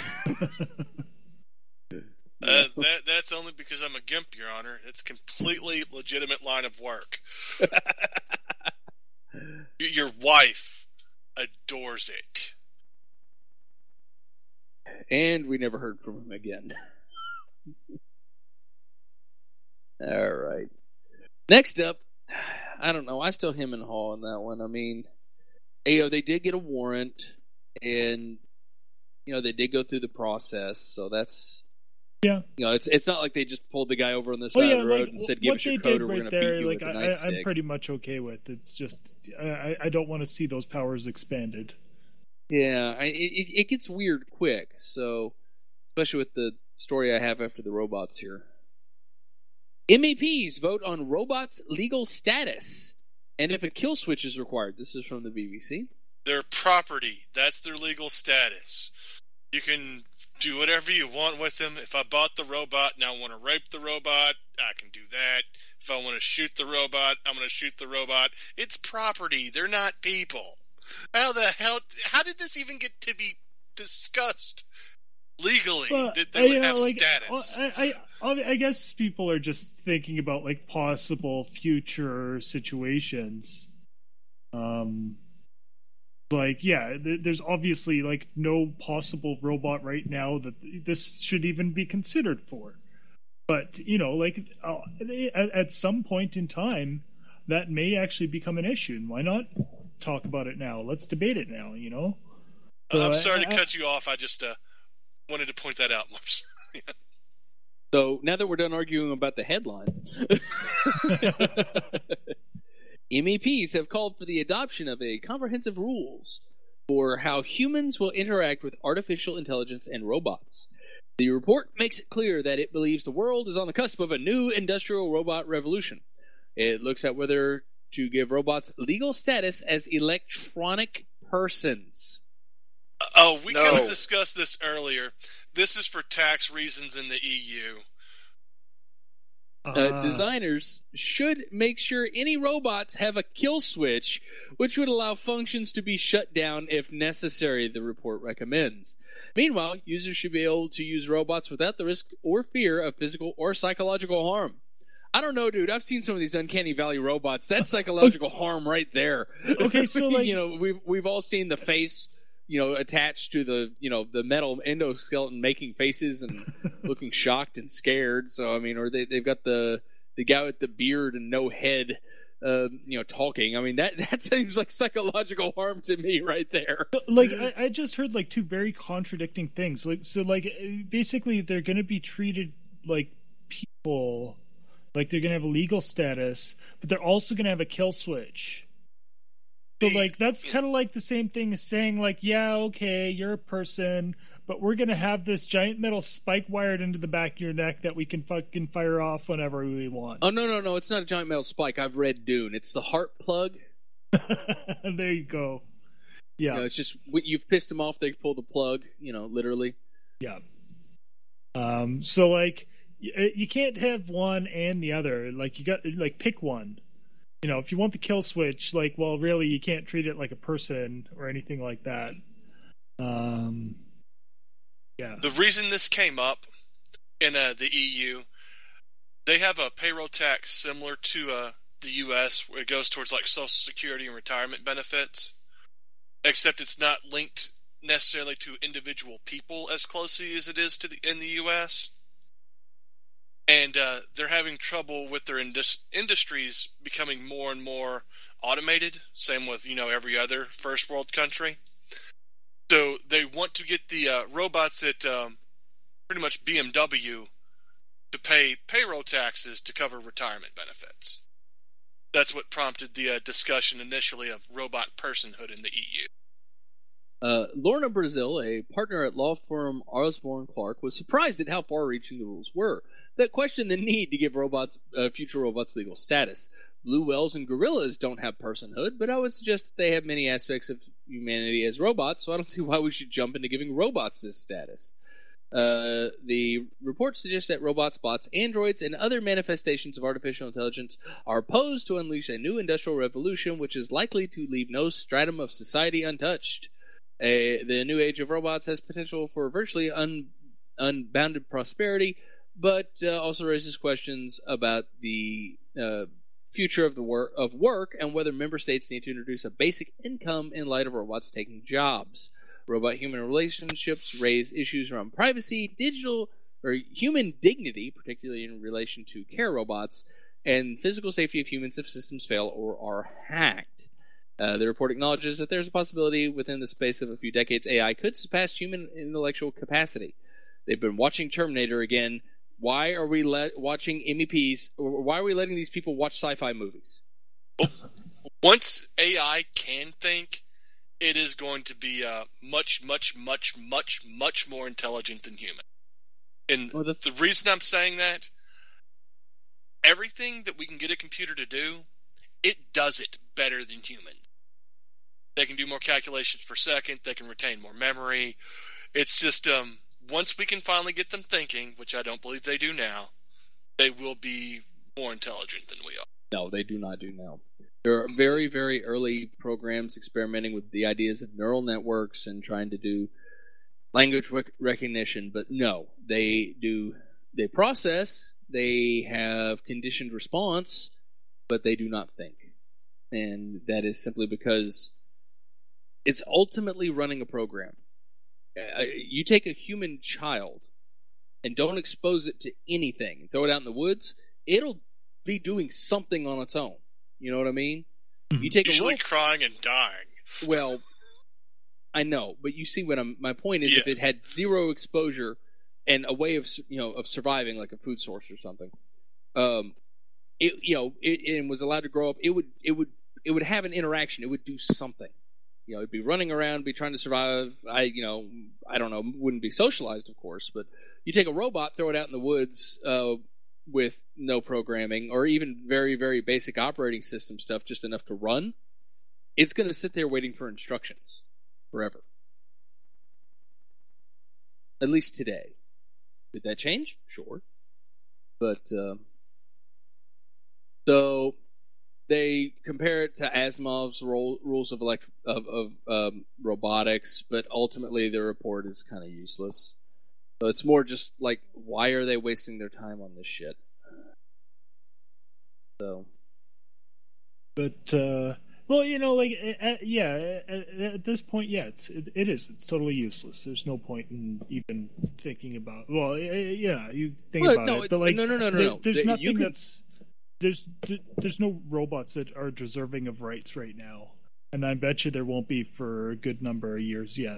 Uh, that that's only because I'm a gimp, Your Honor. It's completely legitimate line of work. Y- Your wife adores it. And we never heard from him again. All right. Next up, I don't know. I still him and haw on that one. I mean, you know, they did get a warrant, and you know they did go through the process. So that's Yeah. you know, it's it's not like they just pulled the guy over on the Oh side yeah, of the road like and said, what "Give us they your code, did or we're right going to beat there, you like with a I, nightstick." I'm pretty much okay with. It's just I, I don't want to see those powers expanded. Yeah, I, it, it gets weird quick. So, especially with the story I have after the robots here. M E Ps vote on robots' legal status and if a kill switch is required. This is from the B B C. Their property, that's their legal status. You can do whatever you want with them. If I bought the robot and I want to rape the robot, I can do that. If I want to shoot the robot, I'm going to shoot the robot. It's property. They're not people. How the hell? How did this even get to be discussed legally? But, that uh, they would you know, have like, status. I, I, I guess people are just thinking about like possible future situations. Um, Like, yeah, th- there's obviously like no possible robot right now that this should even be considered for. But you know, like uh, at, at some point in time, that may actually become an issue. And why not talk about it now? Let's debate it now. You know. Uh, So I'm I- sorry I- to cut you off. I just uh, wanted to point that out. So now that we're done arguing about the headline, M E Ps have called for the adoption of a comprehensive rules for how humans will interact with artificial intelligence and robots. The report makes it clear that it believes the world is on the cusp of a new industrial robot revolution. It looks at whether to give robots legal status as electronic persons. Oh, we No. could have discussed this earlier. This is for tax reasons in the E U. Uh, Ah. designers should make sure any robots have a kill switch, which would allow functions to be shut down if necessary, the report recommends. Meanwhile, users should be able to use robots without the risk or fear of physical or psychological harm. I don't know, dude. I've seen some of these Uncanny Valley robots. That's psychological harm right there. Okay, so, like- you know, we've we've all seen the face, you know, attached to the, you know, the metal endoskeleton making faces and looking shocked and scared. So I mean, or they they've got the the guy with the beard and no head, uh, you know, talking. I mean, that that seems like psychological harm to me right there. Like I, I just heard like two very contradicting things. Like so, like basically they're going to be treated like people, like they're going to have a legal status, but they're also going to have a kill switch. So like that's kind of like the same thing as saying like, yeah, okay, you're a person, but we're going to have this giant metal spike wired into the back of your neck that we can fucking fire off whenever we want. Oh no no no! It's not a giant metal spike. I've read Dune. It's the heart plug. There you go. Yeah. You know, it's just you've pissed them off. They pull the plug. You know, literally. Yeah. Um. So like, y- you can't have one and the other. Like you got like pick one. You know, if you want the kill switch, like, well, really, you can't treat it like a person or anything like that. Um. Yeah. The reason this came up in uh, the E U, they have a payroll tax similar to uh, the U S where it goes towards like Social Security and retirement benefits, except it's not linked necessarily to individual people as closely as it is to the in the U S. And uh, they're having trouble with their indus- industries becoming more and more automated. Same with, you know, every other first world country. So they want to get the uh, robots at um, pretty much B M W to pay payroll taxes to cover retirement benefits. That's what prompted the uh, discussion initially of robot personhood in the E U. Uh, Lorna Brazil, a partner at law firm Osborne Clark, was surprised at how far-reaching the rules were that questioned the need to give robots, uh, future robots legal status. Blue whales and gorillas don't have personhood, but I would suggest that they have many aspects of humanity as robots, so I don't see why we should jump into giving robots this status. Uh, the report suggests that robots, bots, androids, and other manifestations of artificial intelligence are posed to unleash a new industrial revolution which is likely to leave no stratum of society untouched. A, the new age of robots has potential for virtually un, unbounded prosperity, but uh, also raises questions about the uh, future of the work of work and whether member states need to introduce a basic income in light of robots taking jobs. Robot-human relationships raise issues around privacy, digital or human dignity, particularly in relation to care robots, and physical safety of humans if systems fail or are hacked. Uh, the report acknowledges that there's a possibility within the space of a few decades A I could surpass human intellectual capacity. They've been watching Terminator again. Why are we le- watching M E Ps? Or why are we letting these people watch sci-fi movies? Once A I can think, it is going to be uh, much, much, much, much, much more intelligent than human. And Well, the- the reason I'm saying that, everything that we can get a computer to do, it does it better than humans. They can do more calculations per second. They can retain more memory. It's just, um, once we can finally get them thinking, which I don't believe they do now, they will be more intelligent than we are. No, they do not do now. There are very, very early programs experimenting with the ideas of neural networks and trying to do language rec- recognition, but no, they do. They process. They have conditioned response, but they do not think, and that is simply because It's ultimately running a program. Uh, you take a human child and don't expose it to anything and throw it out in the woods, it'll be doing something on its own. You know what I mean? You take Usually a rope, crying and dying. well, I know, but you see what I'm. My point is, Yes. if it had zero exposure and a way of you know of surviving, like a food source or something, um, it you know it and was allowed to grow up, it would it would it would have an interaction. It would do something. You know, it'd be running around, be trying to survive. I you know I don't know, wouldn't be socialized, of course, but you take a robot, throw it out in the woods uh, with no programming or even very very basic operating system stuff, just enough to run. It's going to sit there waiting for instructions. Forever. At least today. Did that change? Sure. But, uh, so, they compare it to Asimov's role, rules of, elect- of, of um, robotics, but ultimately their report is kind of useless. So it's more just like, why are they wasting their time on this shit? So. But, uh... Well, you know, like, uh, yeah, at, at this point, yeah, it's, it, it is. It's totally useless. There's no point in even thinking about. Well, uh, yeah, you think Well, about no, it, but like, no, no, no, no, there- no. there's You nothing can- that's there's there's no robots that are deserving of rights right now, and I bet you there won't be for a good number of years yet.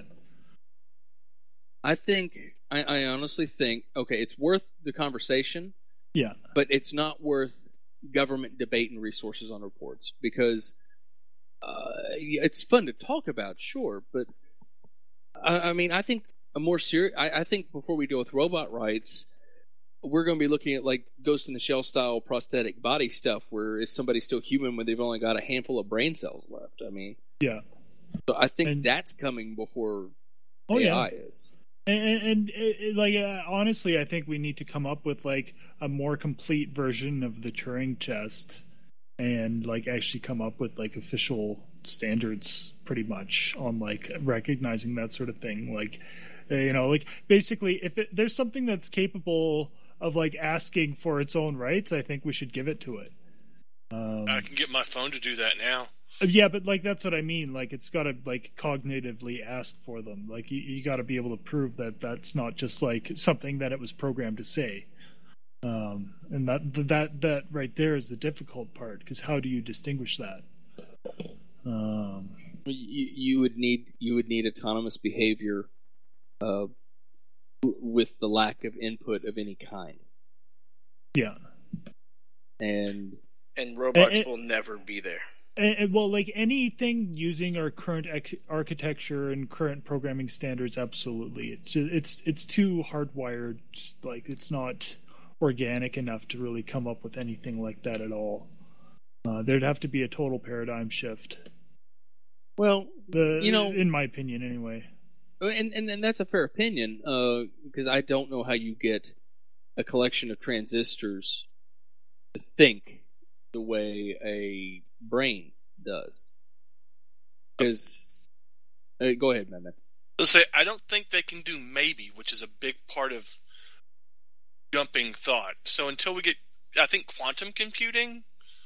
I think, I, I honestly think, okay, it's worth the conversation, Yeah, but it's not worth government debate and resources on reports because uh, it's fun to talk about, sure, but I, I mean, I think a more serious. I, I think before we deal with robot rights, we're going to be looking at like Ghost in the Shell style prosthetic body stuff, where is somebody still human when they've only got a handful of brain cells left? I mean, yeah. so I think And- that's coming before Oh, A yeah. I is. And, and, and it, like uh, honestly, I think we need to come up with like a more complete version of the Turing test, and like actually come up with like official standards, pretty much on like recognizing that sort of thing. Like, uh, you know, like basically, if it, there's something that's capable of like asking for its own rights, I think we should give it to it. Um, I can get my phone to do that now. Yeah, but like that's what I mean. Like it's got to like cognitively ask for them. Like you, you got to be able to prove that that's not just like something that it was programmed to say. Um, and that that that right there is the difficult part, because how do you distinguish that? Um, You, you would need you would need autonomous behavior uh, with the lack of input of any kind, yeah. and And robots Eh, eh. will never be there. And, and, well, like anything using our current ex- architecture and current programming standards, absolutely. It's it's it's too hardwired. Like it's not organic enough to really come up with anything like that at all. Uh, there'd have to be a total paradigm shift. well, The, You know- in my opinion, anyway. and and, and that's a fair opinion uh, because I don't know how you get a collection of transistors to think the way a brain does. Because uh, go ahead, man. Let's say I don't think they can do maybe, which is a big part of jumping thought. So until we get, I think quantum computing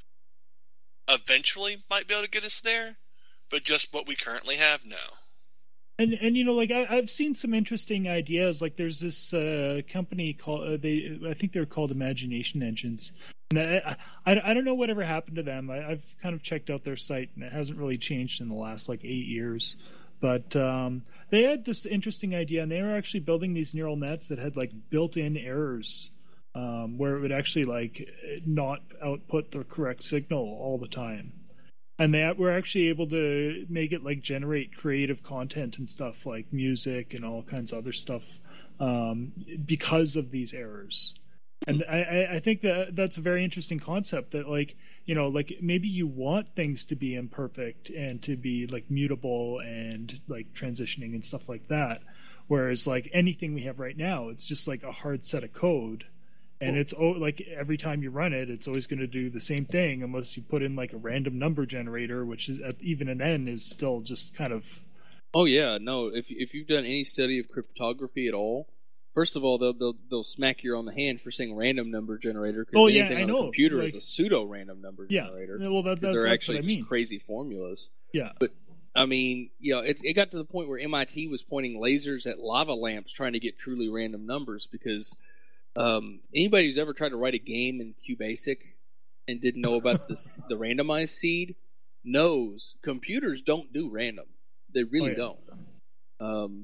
eventually might be able to get us there, but just what we currently have, no. And and you know, like I, I've seen some interesting ideas. Like there's this uh, company called uh, they I think they're called Imagination Engines. And I, I, I don't know whatever happened to them. I, I've kind of checked out their site, and it hasn't really changed in the last like eight years. But um, they had this interesting idea, and they were actually building these neural nets that had like built-in errors, um, where it would actually like not output the correct signal all the time. And they were actually able to make it like generate creative content and stuff like music and all kinds of other stuff um, because of these errors. And I, I think that that's a very interesting concept, that like, you know, like maybe you want things to be imperfect and to be like mutable and like transitioning and stuff like that. Whereas like anything we have right now, it's just like a hard set of code. And it's oh, like every time you run it, it's always going to do the same thing unless you put in like a random number generator, which is at even an N is still just kind of. Oh yeah, no. If if you've done any study of cryptography at all, first of all, they'll they'll, they'll smack you on the hand for saying random number generator. Because Oh, yeah, anything I on know. a computer Like- is a pseudo random number Yeah, generator. well, that, Because that, they're that's actually what I just mean. crazy formulas. Yeah, But I mean, you know, it, it got to the point where M I T was pointing lasers at lava lamps trying to get truly random numbers because um, anybody who's ever tried to write a game in QBasic and didn't know about this, the randomized seed knows computers don't do random. They really oh, yeah. don't. Um,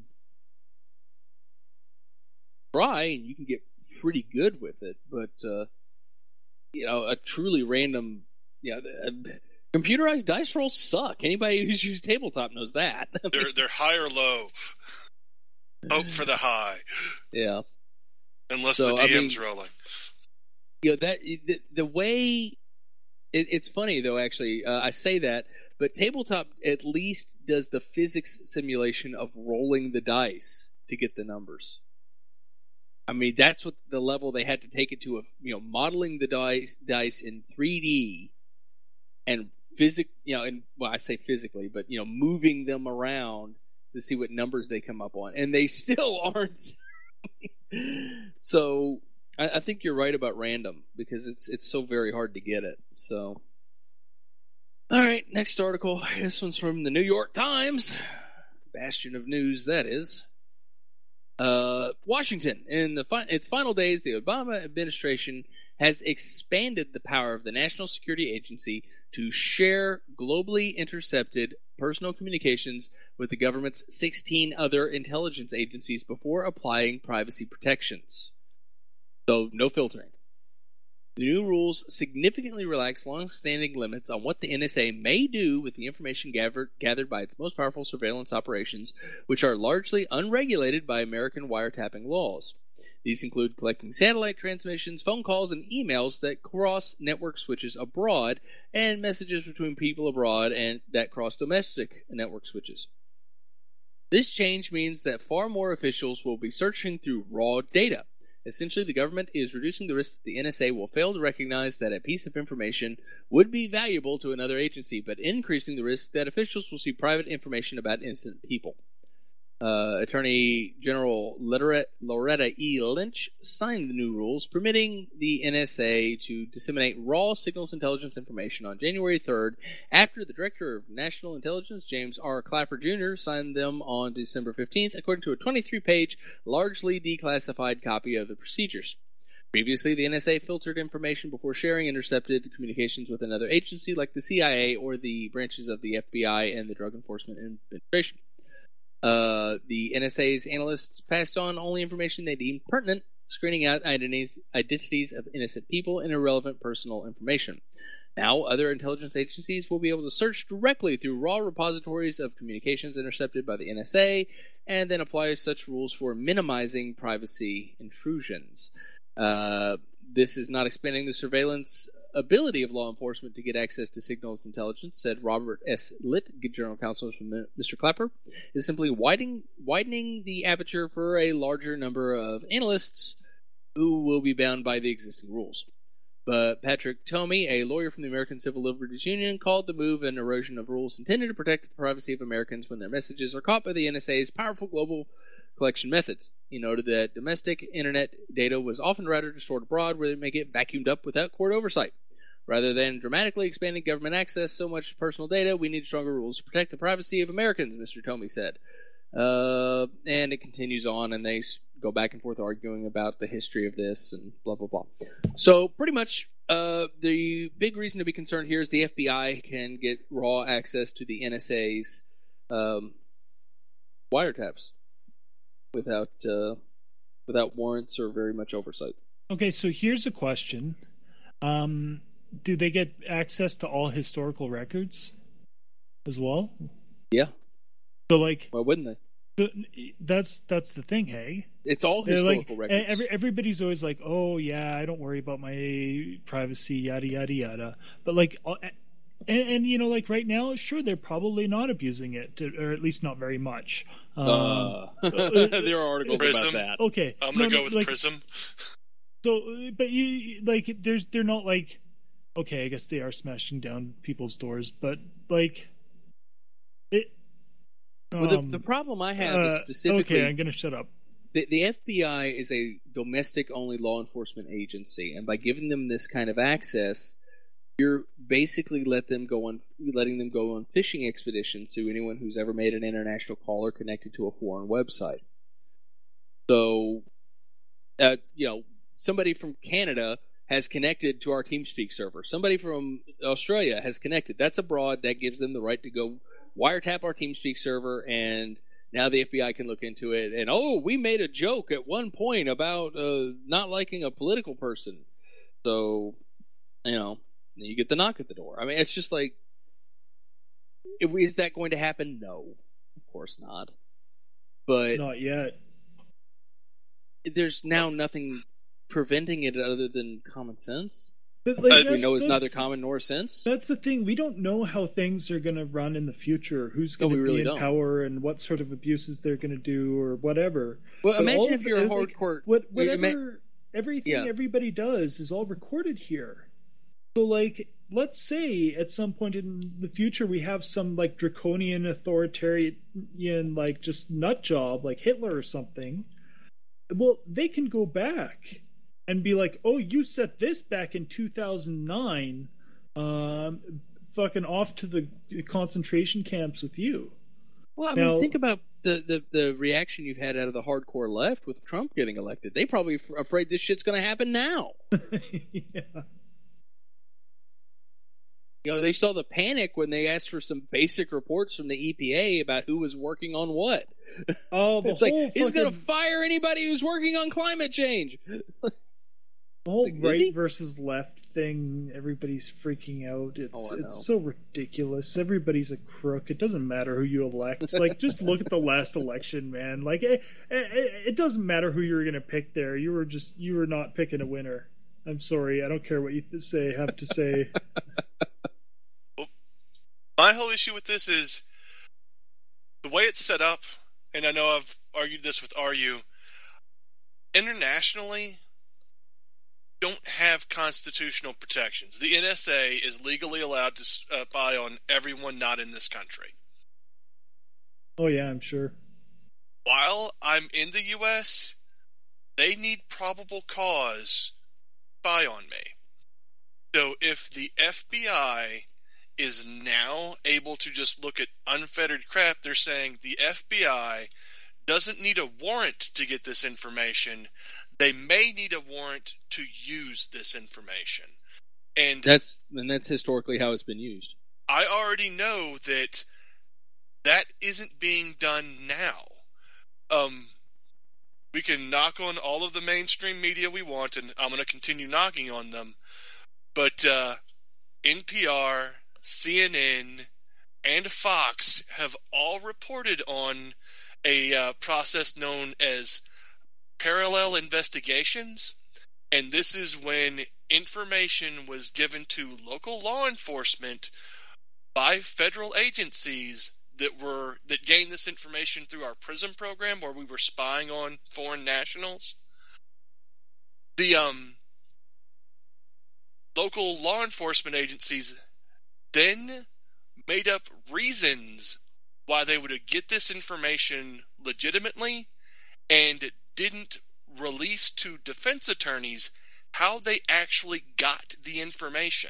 try and you can get pretty good with it, but uh, you know, a truly random, yeah, you know, computerized dice rolls suck. Anybody who's used tabletop knows that. they're they're high or low. Hope for the high. Yeah. Unless So, the D M's I mean, rolling. You know, that the, the way it, it's funny though. Actually, uh, I say that, but tabletop at least does the physics simulation of rolling the dice to get the numbers. I mean, that's what the level they had to take it to. Of you know, modeling the dice dice in three D and physic, you know, and well, I say physically, but you know, moving them around to see what numbers they come up on, and they still aren't. So I, I think you're right about random because it's it's so very hard to get it. So, all right, next article. This one's from the New York Times, bastion of news that is. Uh, Washington, in the fi- its final days, the Obama administration has expanded the power of the National Security Agency to share globally intercepted personal communications with the government's sixteen other intelligence agencies before applying privacy protections. So, no filtering. The new rules significantly relax long-standing limits on what the N S A may do with the information gathered, gathered by its most powerful surveillance operations, which are largely unregulated by American wiretapping laws. These include collecting satellite transmissions, phone calls, and emails that cross network switches abroad, and messages between people abroad and that cross domestic network switches. This change means that far more officials will be searching through raw data. Essentially, the government is reducing the risk that the N S A will fail to recognize that a piece of information would be valuable to another agency, but increasing the risk that officials will see private information about innocent people. Uh, Attorney General Loretta, Loretta E. Lynch signed the new rules permitting the N S A to disseminate raw signals intelligence information on January third after the Director of National Intelligence, James R. Clapper Junior, signed them on December fifteenth, according to a twenty-three page, largely declassified copy of the procedures. Previously, the N S A filtered information before sharing intercepted communications with another agency like the C I A or the branches of the F B I and the Drug Enforcement Administration. Uh, the N S A's analysts passed on only information they deemed pertinent, screening out identities, identities of innocent people and irrelevant personal information. Now, other intelligence agencies will be able to search directly through raw repositories of communications intercepted by the N S A and then apply such rules for minimizing privacy intrusions. Uh, this is not expanding the surveillance ability of law enforcement to get access to signals intelligence, said Robert S. Litt, General Counsel from Mister Clapper, is simply widening, widening the aperture for a larger number of analysts who will be bound by the existing rules. But Patrick Tomey, a lawyer from the American Civil Liberties Union, called the move an erosion of rules intended to protect the privacy of Americans when their messages are caught by the N S A's powerful global collection methods. He noted that domestic internet data was often routed or stored abroad where they may get vacuumed up without court oversight. Rather than dramatically expanding government access so much personal data, we need stronger rules to protect the privacy of Americans, Mister Tomey said. Uh, and it continues on, and they go back and forth arguing about the history of this and blah, blah, blah. So pretty much uh, the big reason to be concerned here is the F B I can get raw access to the N S A's um, wiretaps without uh, without warrants or very much oversight. Okay, so here's a question. Um... Do they get access to all historical records as well? Yeah. So, like, why wouldn't they? The, that's that's the thing, hey. It's all They're historical like, records. Every, everybody's always like, "Oh yeah, I don't worry about my privacy, yada yada yada." But like, and, and you know, like right now, sure, they're probably not abusing it, or at least not very much. Um, uh, there are articles Prism. about that. Okay, I'm gonna no, go no, with like, Prism. So, but you like, there's they're not like. Okay, I guess they are smashing down people's doors, but like it. Um, well, the, the problem I have is uh, specifically. Okay, I'm gonna shut up. The, the F B I is a domestic-only law enforcement agency, and by giving them this kind of access, you're basically let them go on, letting them go on fishing expeditions to anyone who's ever made an international call or connected to a foreign website. So, uh, you know, somebody from Canada has connected to our TeamSpeak server. Somebody from Australia has connected. That's abroad. That gives them the right to go wiretap our TeamSpeak server, and now the F B I can look into it. And, oh, we made a joke at one point about uh, not liking a political person. So, you know, you get the knock at the door. I mean, it's just like, is that going to happen? No, of course not. But not yet. There's now nothing preventing it other than common sense. But like, we know it's neither common nor sense. That's the thing. We don't know how things are going to run in the future. Who's going to no, be really in don't. power and what sort of abuses they're going to do or whatever. Well, but imagine if of, you're a like, hardcore. What, whatever, ima- everything yeah. everybody does is all recorded here. So, like, let's say at some point in the future we have some like draconian authoritarian, like just nut job like Hitler or something. Well, they can go back and be like, oh, you set this back in two thousand nine, um, fucking off to the concentration camps with you. Well, I now, mean, think about the, the, the reaction you've had out of the hardcore left with Trump getting elected. They probably f- afraid this shit's going to happen now. yeah. You know, they saw the panic when they asked for some basic reports from the E P A about who was working on what. Oh, the it's whole like, he's fucking... going to fire anybody who's working on climate change. The whole Like, right versus left thing, everybody's freaking out. It's Oh, I know. it's so ridiculous. Everybody's a crook. It doesn't matter who you elect. Like, just look at the last election, man. Like, it, it, it doesn't matter who you were going to pick there. You were just, you were not picking a winner. I'm sorry. I don't care what you say. Have to say. My whole issue with this is the way it's set up, and I know I've argued this with R U, internationally, don't have constitutional protections. The N S A is legally allowed to spy on everyone not in this country. Oh, yeah, I'm sure. While I'm in the U S, they need probable cause to spy on me. So if the F B I is now able to just look at unfettered crap, they're saying the F B I doesn't need a warrant to get this information. They may need a warrant to use this information. And That's and that's historically how it's been used. I already know that that isn't being done now. Um, we can knock on all of the mainstream media we want, and I'm going to continue knocking on them. But uh, N P R, C N N, and Fox have all reported on a uh, process known as parallel investigations, and this is when information was given to local law enforcement by federal agencies that were that gained this information through our PRISM program, where we were spying on foreign nationals. The um local law enforcement agencies then made up reasons why they would get this information legitimately and didn't release to defense attorneys how they actually got the information.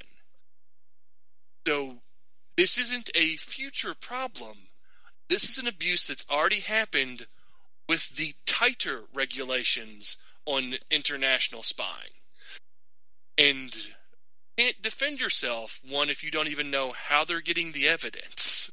So this isn't a future problem. This is an abuse that's already happened with the tighter regulations on international spying. And you can't defend yourself, one, if you don't even know how they're getting the evidence.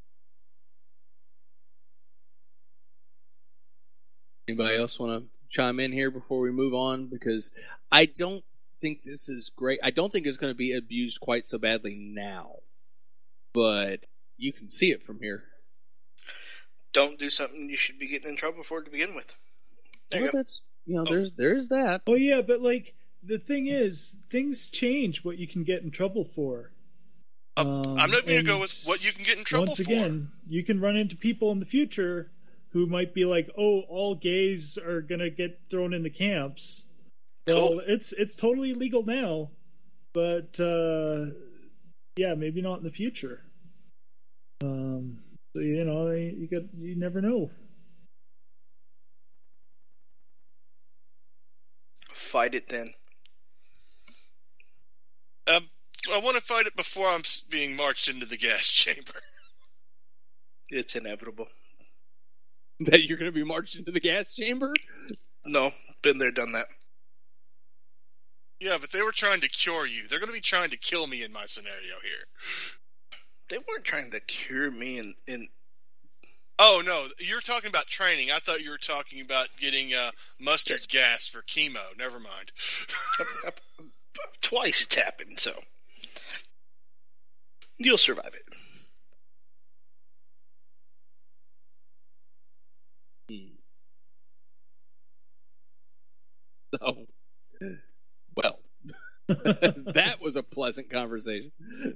Anybody else want to chime in here before we move on? Because I don't think this is great. I don't think it's going to be abused quite so badly now. But you can see it from here. Don't do something you should be getting in trouble for to begin with. There Well, you go. that's you know, there's there's that. Oh, yeah, but, like, the thing is, things change what you can get in trouble for. Um, Um, I'm not going to and go with what you can get in trouble Once again, you can run into people in the future who might be like, "Oh, all gays are gonna get thrown into camps." Well, Cool. it's it's totally legal now, but uh, yeah, maybe not in the future. Um, so you know, you got you never know. Fight it then. Um, I want to fight it before I'm being marched into the gas chamber. It's inevitable. That you're going to be marched into the gas chamber? No, been there, done that. Yeah, but they were trying to cure you. They're going to be trying to kill me in my scenario here. They weren't trying to cure me in... in... Oh, no, you're talking about training. I thought you were talking about getting uh, mustard yes. gas for chemo. Never mind. Twice it's happened, so... You'll survive it. Hmm. So, well, that was a pleasant conversation.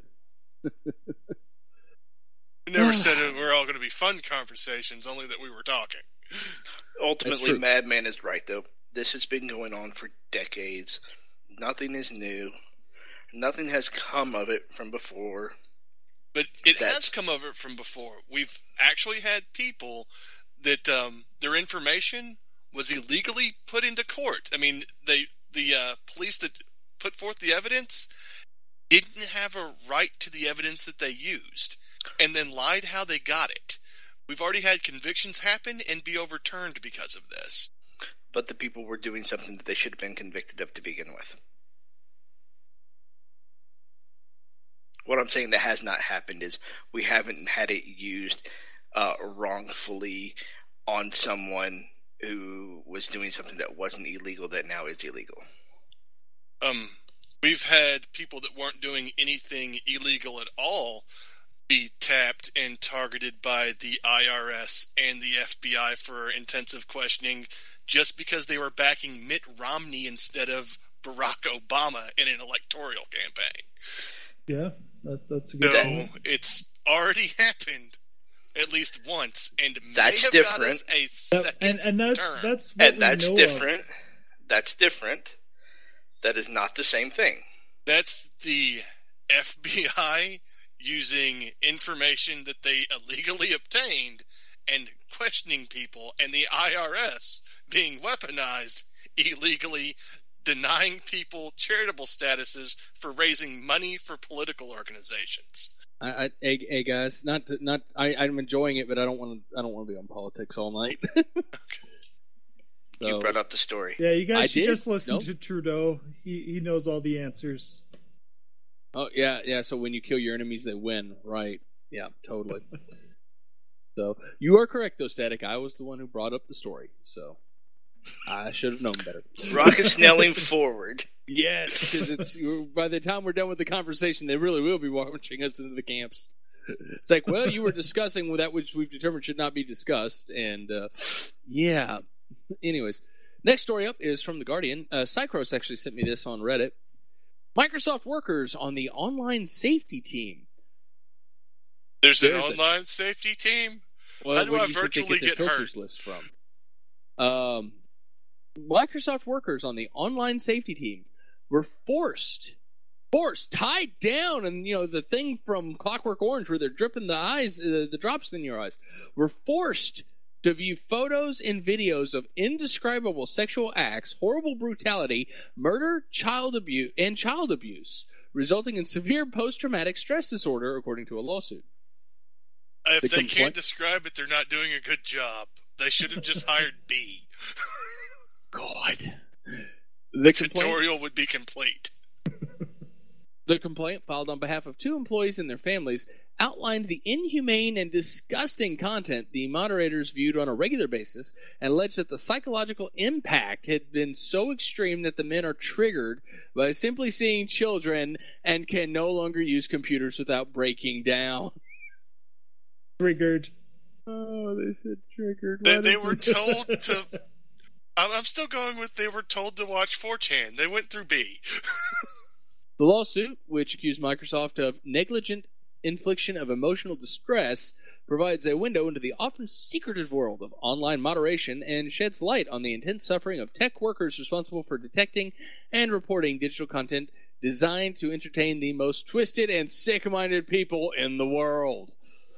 We never said it were all going to be fun conversations, only that we were talking. Ultimately, Madman is right, though. This has been going on for decades. Nothing is new. Nothing has come of it from before. But it That's... has come of it from before. We've actually had people that um, their information was illegally put into court. I mean, they the uh, police that put forth the evidence didn't have a right to the evidence that they used, and then lied how they got it. We've already had convictions happen and be overturned because of this. But the people were doing something that they should have been convicted of to begin with. What I'm saying that has not happened is we haven't had it used uh, wrongfully on someone who was doing something that wasn't illegal that now is illegal. Um, we've had people that weren't doing anything illegal at all be tapped and targeted by the I R S and the F B I for intensive questioning just because they were backing Mitt Romney instead of Barack Obama in an electoral campaign. Yeah, that, that's a good So point. It's already happened at least once, and that's may have different. got us a second and, and that's term. that's what and that's we know different. Of. That's different. That is not the same thing. That's the F B I using information that they illegally obtained and questioning people, and the I R S being weaponized illegally, denying people charitable statuses for raising money for political organizations. I, I hey, hey guys, not to, not I, I'm enjoying it, but I don't want to. I don't want to be on politics all night. You so, brought up the story. Yeah, you guys I should did? just listen Nope. to Trudeau. He he knows all the answers. Oh yeah, yeah. So when you kill your enemies, they win, right? Yeah, totally. So you are correct, though, Static. I was the one who brought up the story, so I should have known better. Rocket snelling forward. Yes, because it's by the time we're done with the conversation, they really will be marching us into the camps. It's like, well, you were discussing that which we've determined should not be discussed, and uh, yeah. Anyways, next story up is from The Guardian. Uh, Cycros actually sent me this on Reddit. Microsoft workers on the online safety team. There's an There's a- online safety team? Well, How do where I you think they virtually their get hurt? filters list from? Um, Microsoft workers on the online safety team were forced, forced, tied down, and you know the thing from Clockwork Orange where they're dripping the eyes, uh, the drops in your eyes, were forced to view photos and videos of indescribable sexual acts, horrible brutality, murder, child abuse, and child abuse, resulting in severe post-traumatic stress disorder, according to a lawsuit. If The they compl- can't describe it, they're not doing a good job. They should have just hired B. God. The The complaint, tutorial would be complete. the complaint, filed on behalf of two employees and their families, outlined the inhumane and disgusting content the moderators viewed on a regular basis and alleged that the psychological impact had been so extreme that the men are triggered by simply seeing children and can no longer use computers without breaking down. Triggered. Oh, they said triggered. They, Why they does were this- told to... I'm I'm still going with they were told to watch four chan. They went through B. The lawsuit, which accused Microsoft of negligent infliction of emotional distress, provides a window into the often secretive world of online moderation and sheds light on the intense suffering of tech workers responsible for detecting and reporting digital content designed to entertain the most twisted and sick-minded people in the world.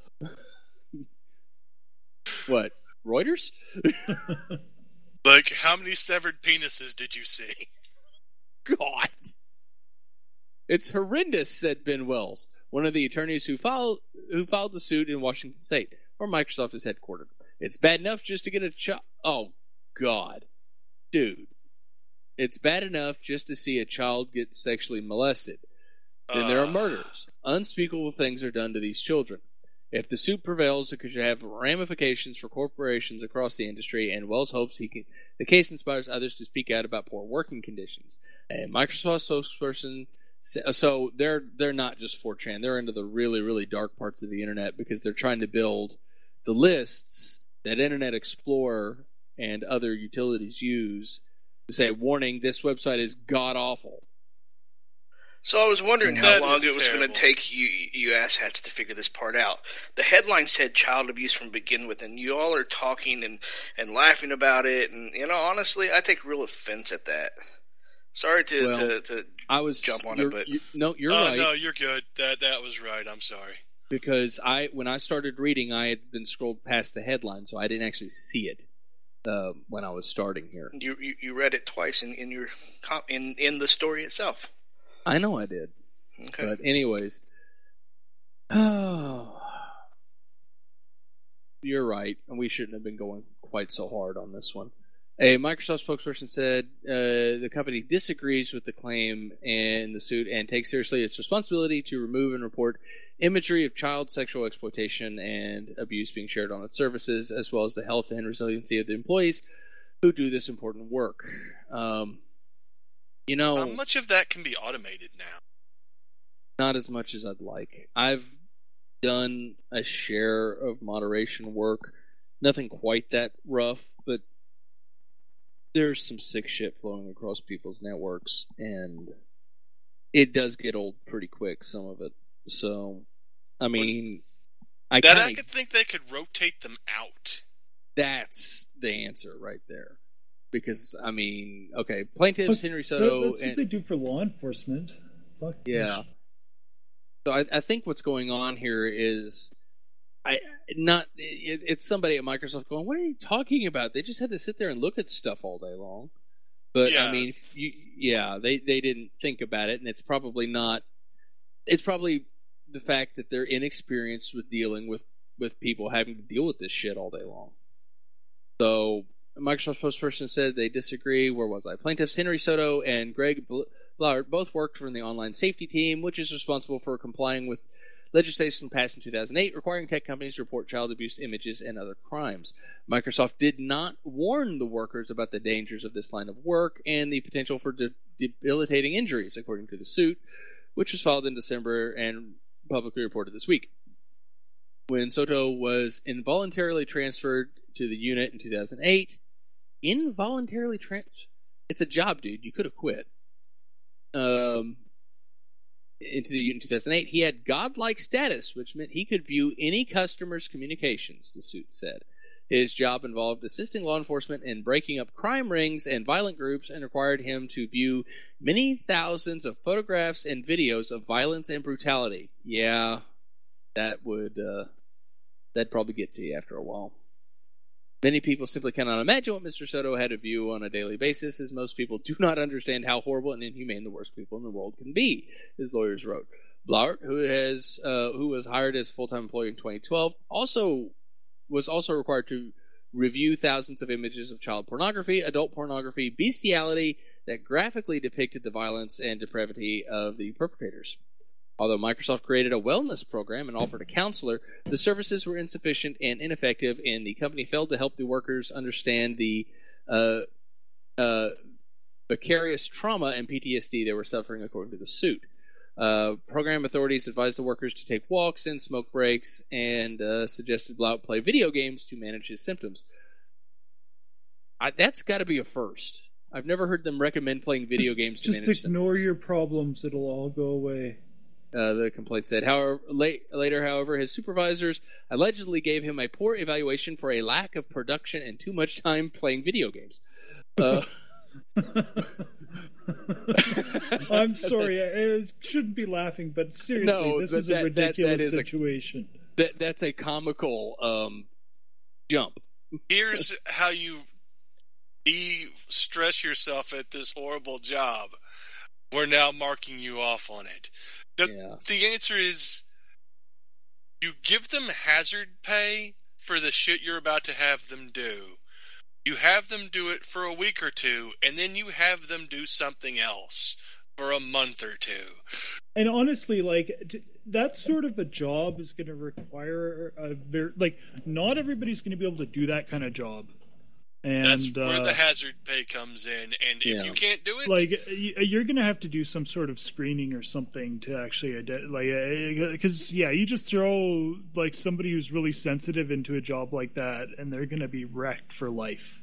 What? Reuters? Like, how many severed penises did you see? God. It's horrendous, said Ben Wells, one of the attorneys who filed who filed the suit in Washington State, where Microsoft is headquartered. It's bad enough just to get a child. Oh, God. Dude. It's bad enough just to see a child get sexually molested. Then there are murders. Unspeakable things are done to these children. If the suit prevails, it could have ramifications for corporations across the industry, and Wells hopes he can, the case inspires others to speak out about poor working conditions. And Microsoft spokesperson, so they're they're not just four chan, they're into the really, really dark parts of the internet because they're trying to build the lists that Internet Explorer and other utilities use to say, warning, this website is god-awful. So I was wondering how That long is it was going terrible. to take you, you asshats to figure this part out. The headline said child abuse from begin with, and you all are talking and, and laughing about it. And, you know, honestly, I take real offense at that. Sorry to, Well, to, to I was jump on you're- it, but you, no, you're oh right. no, you're good. That that was right. I'm sorry. Because I, when I started reading, I had been scrolled past the headline, so I didn't actually see it uh, when I was starting here. you, you, you read it twice in, in your com- in in the story itself. I know I did. Okay. But anyways, oh, you're right, and we shouldn't have been going quite so hard on this one. A Microsoft spokesperson said uh, the company disagrees with the claim in the suit and takes seriously its responsibility to remove and report imagery of child sexual exploitation and abuse being shared on its services, as well as the health and resiliency of the employees who do this important work. Um, you know, How much of that can be automated now? not as much as I'd like. I've done a share of moderation work. Nothing quite that rough, but there's some sick shit flowing across people's networks, and it does get old pretty quick, some of it. So, I mean, I That I kind could think they could rotate them out. that's the answer right there. Because, I mean, okay, plaintiffs Henry Soto... That- That's what and, they do for law enforcement. Fuck. Yeah. So I, I think what's going on here is, I not it, it's somebody at Microsoft going, "What are you talking about? They just had to sit there and look at stuff all day long." But Yeah. I mean, you, yeah, they they didn't think about it, and it's probably not. It's probably the fact that they're inexperienced with dealing with with people having to deal with this shit all day long. So Microsoft spokesperson said they disagree. Where was I? Plaintiffs Henry Soto and Greg Blowert both worked for the online safety team, which is responsible for complying with legislation passed in two thousand eight requiring tech companies to report child abuse images and other crimes. Microsoft did not warn the workers about the dangers of this line of work and the potential for de- debilitating injuries, according to the suit, which was filed in December and publicly reported this week. When Soto was involuntarily transferred to the unit in two thousand eight, involuntarily trans- it's a job, dude. You could have quit. Um, into the unit in two thousand eight, he had godlike status, which meant he could view any customer's communications, the suit said. His job involved assisting law enforcement in breaking up crime rings and violent groups and required him to view many thousands of photographs and videos of violence and brutality. Yeah, that would, uh, that'd probably get to you after a while. Many people simply cannot imagine what Mister Soto had to view on a daily basis, as most people do not understand how horrible and inhumane the worst people in the world can be, his lawyers wrote. Blowert, who has uh, who was hired as a full-time employee in twenty twelve, also was also required to review thousands of images of child pornography, adult pornography, bestiality that graphically depicted the violence and depravity of the perpetrators. Although Microsoft created a wellness program and offered a counselor, the services were insufficient and ineffective, and the company failed to help the workers understand the uh, uh, vicarious trauma and P T S D they were suffering, according to the suit. Uh, program authorities advised the workers to take walks and smoke breaks, and uh, suggested Blount play video games to manage his symptoms. I, that's got to be a first. I've never heard them recommend playing video just, games to just manage ignore symptoms. your problems; it'll all go away. Uh, the complaint said. However, late, later, however, his supervisors allegedly gave him a poor evaluation for a lack of production and too much time playing video games. Uh, I'm sorry, I, I shouldn't be laughing, but seriously, No, this that- is that- a that- ridiculous that is a- situation. that that's a comical um, jump. Here's how you de-stress yourself at this horrible job. We're now marking you off on it. The, Yeah. the answer is you give them hazard pay for the shit you're about to have them do. You have them do it for a week or two, and then you have them do something else for a month or two. And honestly, like, t- that sort of a job is going to require a very, like, not everybody's going to be able to do that kind of job. And That's where uh, the hazard pay comes in, and if Yeah. you can't do it, like, y- you're going to have to do some sort of screening or something to actually, ide- like, because, yeah, you just throw, like, somebody who's really sensitive into a job like that, and they're going to be wrecked for life.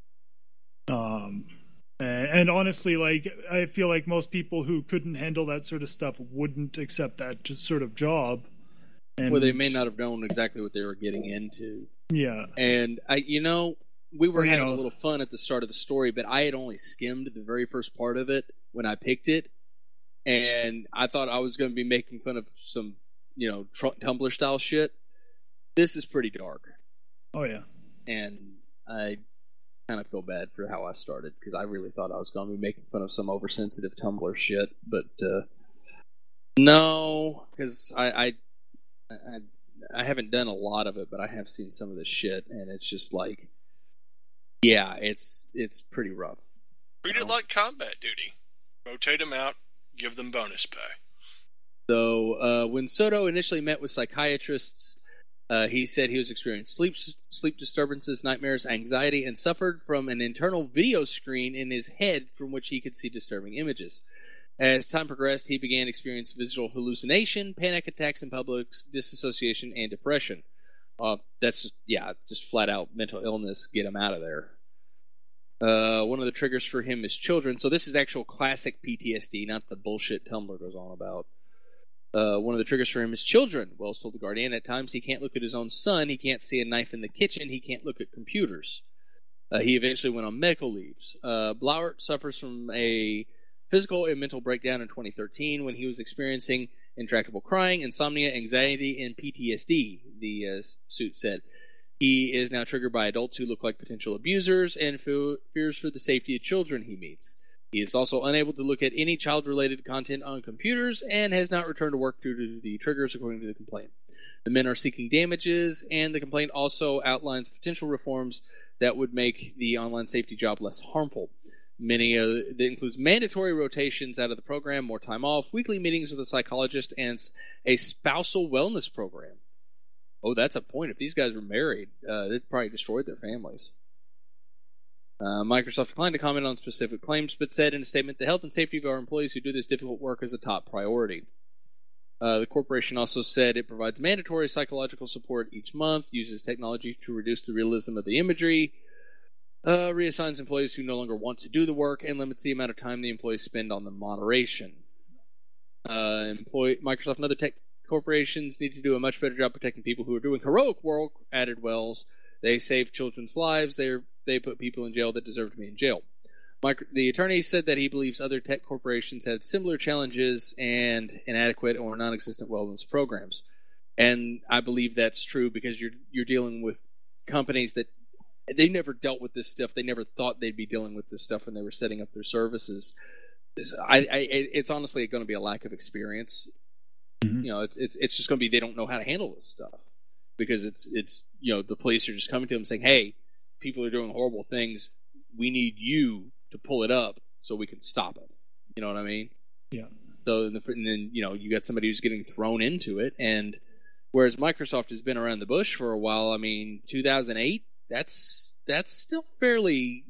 Um... And honestly, like, I feel like most people who couldn't handle that sort of stuff wouldn't accept that just sort of job. And, Well, they may not have known exactly what they were getting into. Yeah. And I, you know, we were Or, you having know- a little fun at the start of the story, but I had only skimmed the very first part of it when I picked it, and I thought I was going to be making fun of some, you know, tr- Tumblr style shit. This is pretty dark, Oh, yeah. and I kind of feel bad for how I started because I really thought I was going to be making fun of some oversensitive Tumblr shit, but uh, no, because I, I, I I haven't done a lot of it, but I have seen some of this shit, and it's just like, yeah, it's it's pretty rough. treat it like combat duty. Rotate them out, give them bonus pay. So uh, when Soto initially met with psychiatrists, uh, he said he was experiencing sleep sleep disturbances, nightmares, anxiety, and suffered from an internal video screen in his head from which he could see disturbing images. As time progressed, he began experiencing visual hallucination, panic attacks in public, disassociation, and depression. Uh, that's just, yeah, just flat out mental illness. Get him out of there. Uh, one of the triggers for him is children. So this is actual classic P T S D, not the bullshit Tumblr goes on about. Uh, one of the triggers for him is children. Wells told The Guardian, at times he can't look at his own son, he can't see a knife in the kitchen, he can't look at computers. Uh, he eventually went on medical leaves. Uh, Blauert suffers from a physical and mental breakdown in twenty thirteen when he was experiencing intractable crying, insomnia, anxiety, and P T S D, the uh, suit said. He is now triggered by adults who look like potential abusers and fe- fears for the safety of children he meets. He is also unable to look at any child-related content on computers and has not returned to work due to the triggers, according to the complaint. The men are seeking damages, and the complaint also outlines potential reforms that would make the online safety job less harmful. Many uh, that includes mandatory rotations out of the program, more time off, weekly meetings with a psychologist, and a spousal wellness program. Oh, that's a point. If these guys were married, uh, they'd probably destroyed their families. Uh, Microsoft declined to comment on specific claims, but said in a statement, the health and safety of our employees who do this difficult work is a top priority. Uh, the corporation also said it provides mandatory psychological support each month, uses technology to reduce the realism of the imagery, uh, reassigns employees who no longer want to do the work, and limits the amount of time the employees spend on the moderation. Uh, employee, Microsoft and other tech corporations need to do a much better job protecting people who are doing heroic work, added Wells. They save children's lives. They they put people in jail that deserve to be in jail. Micro, the attorney said that he believes other tech corporations had similar challenges and inadequate or non-existent wellness programs. And I believe that's true because you're you're dealing with companies that they never dealt with this stuff. They never thought they'd be dealing with this stuff when they were setting up their services. I, I, it's honestly going to be a lack of experience. Mm-hmm. You know, it's it's, it's just going to be they don't know how to handle this stuff because it's it's you know the police are just coming to them saying, "Hey, people are doing horrible things. We need you to pull it up so we can stop it." You know what I mean? Yeah. So and then you know you got somebody who's getting thrown into it, and whereas Microsoft has been around the bush for a while. I mean, two thousand eight. That's that's still fairly.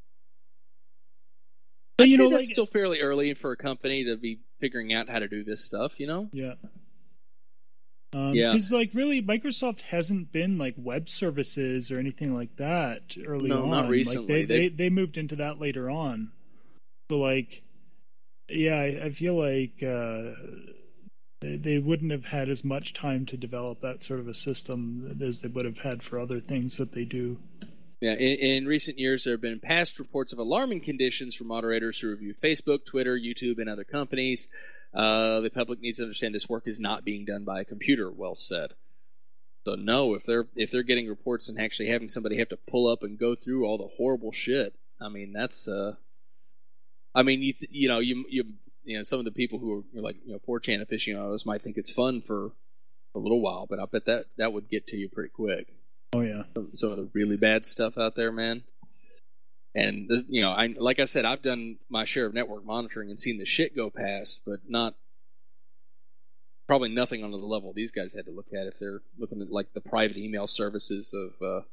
I'd you say know, that's like, still fairly early for a company to be figuring out how to do this stuff. You know? Yeah. Um, yeah. Because, like, really, Microsoft hasn't been like web services or anything like that early no, on. not recently. Like, they, they, they they moved into that later on. So, like, yeah, I, I feel like uh, they, they wouldn't have had as much time to develop that sort of a system as they would have had for other things that they do. Yeah, in, in recent years, there have been past reports of alarming conditions for moderators who review Facebook, Twitter, YouTube, and other companies. Uh, the public needs to understand this work is not being done by a computer, Wells said. So no, if they're if they're getting reports and actually having somebody have to pull up and go through all the horrible shit, I mean that's uh, I mean you th- you know you you you know, some of the people who are like, you know, four chan aficionados might think it's fun for a little while, but I bet that that would get to you pretty quick. Oh yeah, some, some of the really bad stuff out there, man. And this, you know, I like I said, I've done my share of network monitoring and seen the shit go past, but not probably nothing on the level these guys had to look at if they're looking at like the private email services of uh,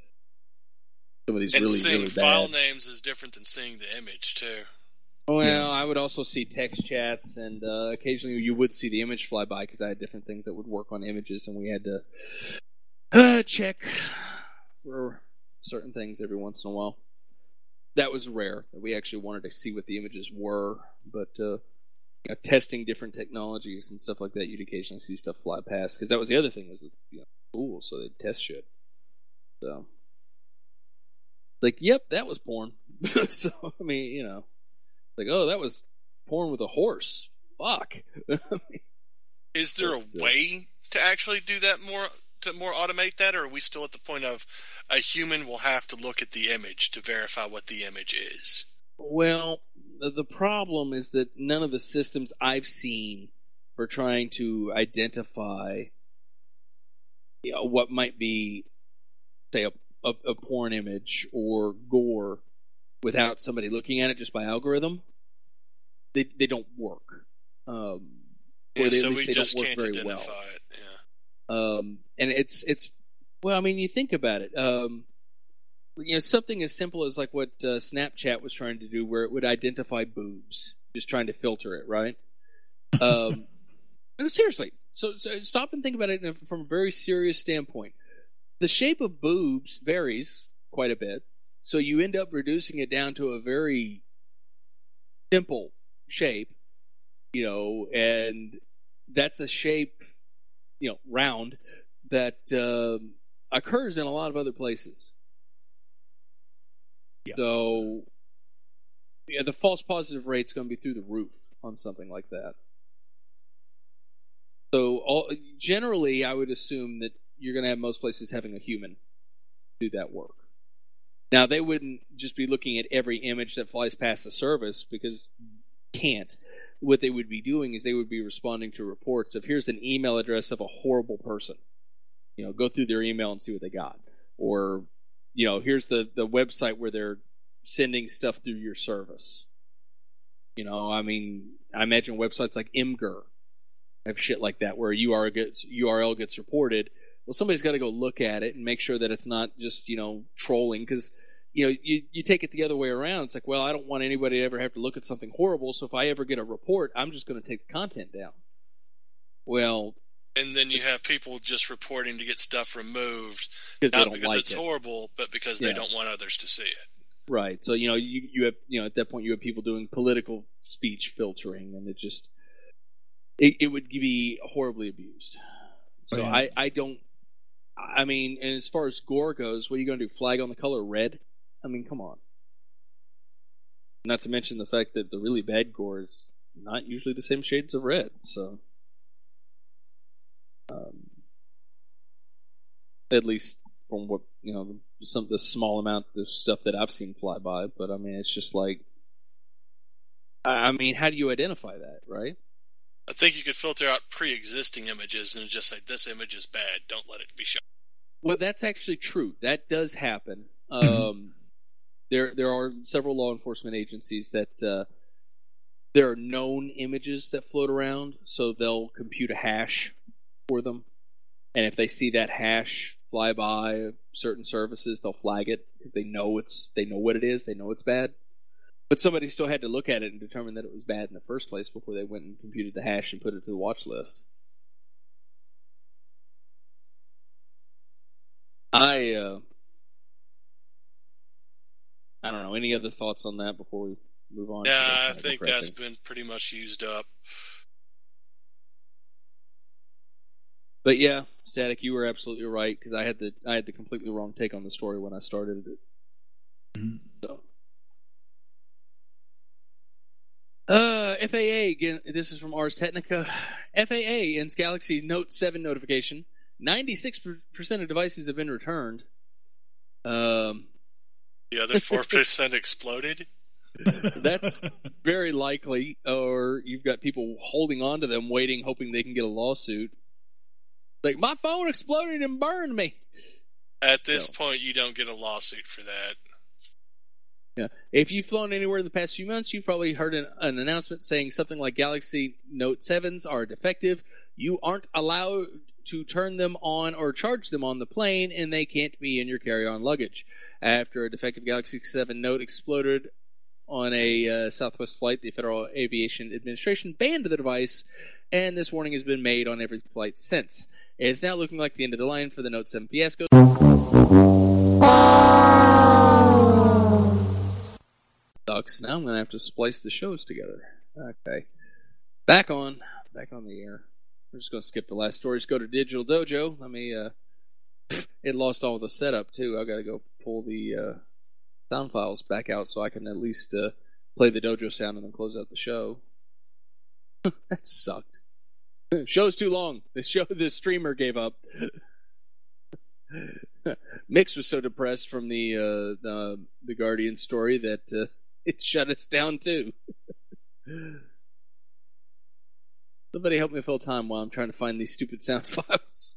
some of these and really seeing really file bad. names is different than seeing the image too. Well, Yeah. I would also see text chats, and uh, occasionally you would see the image fly by because I had different things that would work on images, and we had to uh, check for certain things every once in a while. That was rare. We actually wanted to see what the images were, but uh, you know, testing different technologies and stuff like that, you'd occasionally see stuff fly past, because that was the other thing, was, you know, cool, so they'd test shit. So, like, yep, that was porn. So, I mean, you know, like, oh, that was porn with a horse. Fuck. Is there a way to actually do that more, to more automate that, or are we still at the point of a human will have to look at the image to verify what the image is? Well, the, the problem is that none of the systems I've seen for trying to identify, you know, what might be, say, a, a, a porn image or gore without somebody looking at it just by algorithm, they they don't work. Um, Yeah, or they, so at least we they just don't work can't very identify well. it. Yeah. Um, and it's it's well, I mean, you think about it. Um, you know, something as simple as like what uh, Snapchat was trying to do, where it would identify boobs, just trying to filter it, right? Um, no, seriously. So, so stop and think about it from a very serious standpoint. The shape of boobs varies quite a bit, so you end up reducing it down to a very simple shape, you know, and that's a shape, you know, round, that um, occurs in a lot of other places. Yeah. So, yeah, the false positive rate's going to be through the roof on something like that. So, all, generally, I would assume that you're going to have most places having a human do that work. Now, they wouldn't just be looking at every image that flies past the service, because you can't. What they would be doing is they would be responding to reports of, here's an email address of a horrible person. You know, go through their email and see what they got. Or, you know, here's the, the website where they're sending stuff through your service. You know, I mean, I imagine websites like Imgur have shit like that, where a U R L gets, U R L gets reported. Well, somebody's got to go look at it and make sure that it's not just, you know, trolling, because, you know, you, you take it the other way around. It's like, well, I don't want anybody to ever have to look at something horrible, so if I ever get a report, I'm just going to take the content down. Well... And then you have people just reporting to get stuff removed, because not they don't because like it's it. horrible, but because Yeah. they don't want others to see it. Right. So, you know, you, you have, you know, at that point you have people doing political speech filtering, and it just, it, it would be horribly abused. So Oh, yeah. I, I don't, I mean, and as far as gore goes, what are you going to do? Flag on the color red? I mean, come on. Not to mention the fact that the really bad gore is not usually the same shades of red, so. Um, at least from what, you know, some the small amount of stuff that I've seen fly by, but I mean, it's just like, I mean, how do you identify that, right? I think you could filter out pre-existing images and just say, this image is bad, don't let it be shown. Well, that's actually true. That does happen. Um, there, there are several law enforcement agencies that uh, there are known images that float around, so they'll compute a hash for them, and if they see that hash fly by certain services, they'll flag it because they know it's they know what it is, they know it's bad. But somebody still had to look at it and determine that it was bad in the first place before they went and computed the hash and put it to the watch list. I uh, I don't know. Any other thoughts on that before we move on? Yeah, I That's kinda think depressing. that's been pretty much used up. But yeah, Static, you were absolutely right, because I had the I had the completely wrong take on the story when I started it. Mhm. So, uh, F A A again. This is from Ars Technica. F A A ends Galaxy Note seven notification. Ninety-six percent of devices have been returned. Um, The other four percent exploded? That's very likely. Or you've got people holding on to them, waiting, hoping they can get a lawsuit. Like, my phone exploded and burned me. At this so. point, you don't get a lawsuit for that. Yeah. If you've flown anywhere in the past few months, you've probably heard an, an announcement saying something like Galaxy Note sevens are defective. You aren't allowed to turn them on or charge them on the plane, and they can't be in your carry-on luggage. After a defective Galaxy seven Note exploded on a uh, Southwest flight, the Federal Aviation Administration banned the device, and this warning has been made on every flight since. It's now looking like the end of the line for the Note seven fiasco. Sucks. Now I'm going to have to splice the shows together. Okay. Back on. Back on the air. We're just going to skip the last stories. Go to Digital Dojo. Let me, uh... it lost all the setup, too. I got to go pull the, uh... sound files back out so I can at least, uh... play the dojo sound and then close out the show. That sucked. Show's too long. The show, the streamer gave up. Mix was so depressed from the, uh... the, the Guardian story that, uh... it shut us down, too. Somebody help me fill time while I'm trying to find these stupid sound files.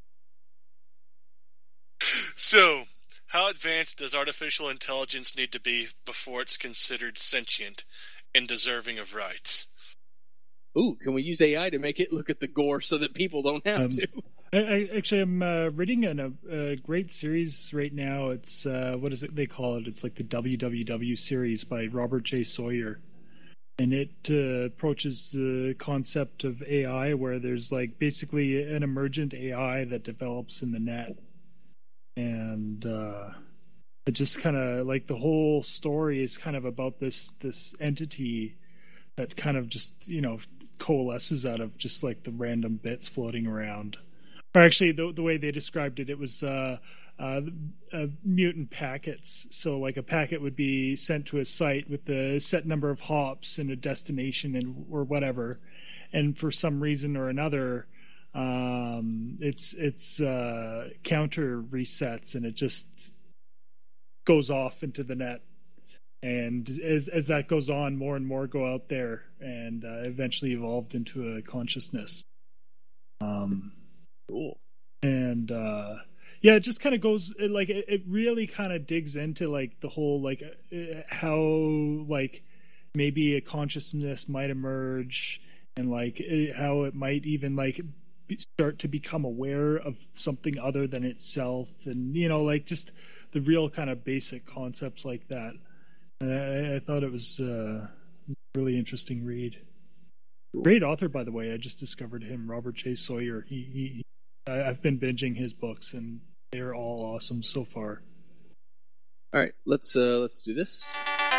So, how advanced does artificial intelligence need to be before it's considered sentient and deserving of rights? Ooh, can we use A I to make it look at the gore so that people don't have um, to? I, I, actually, I'm uh, reading an, a, a great series right now. It's, uh, what is it they call it? It's like the W W W series by Robert J. Sawyer. And it uh, approaches the concept of A I where there's like basically an emergent A I that develops in the net. And uh, it just kind of like the whole story is kind of about this this entity that kind of just, you know, coalesces out of just like the random bits floating around. Or actually, the, the way they described it, it was uh, uh, uh, mutant packets. So like a packet would be sent to a site with a set number of hops and a destination and or whatever. And for some reason or another, um, it's it's uh, counter resets and it just goes off into the net. And as as that goes on, more and more go out there and uh, eventually evolved into a consciousness. Um, cool. And uh, yeah, it just kind of goes like it, it really kind of digs into like the whole like uh, how like maybe a consciousness might emerge and like it, how it might even like start to become aware of something other than itself, and you know like just the real kind of basic concepts like that. I, I thought it was uh, a really interesting read. Great author, by the way. I just discovered him, Robert J. Sawyer. He, he, he I, I've been binging his books, and they're all awesome so far. All right, let's uh, let's do this.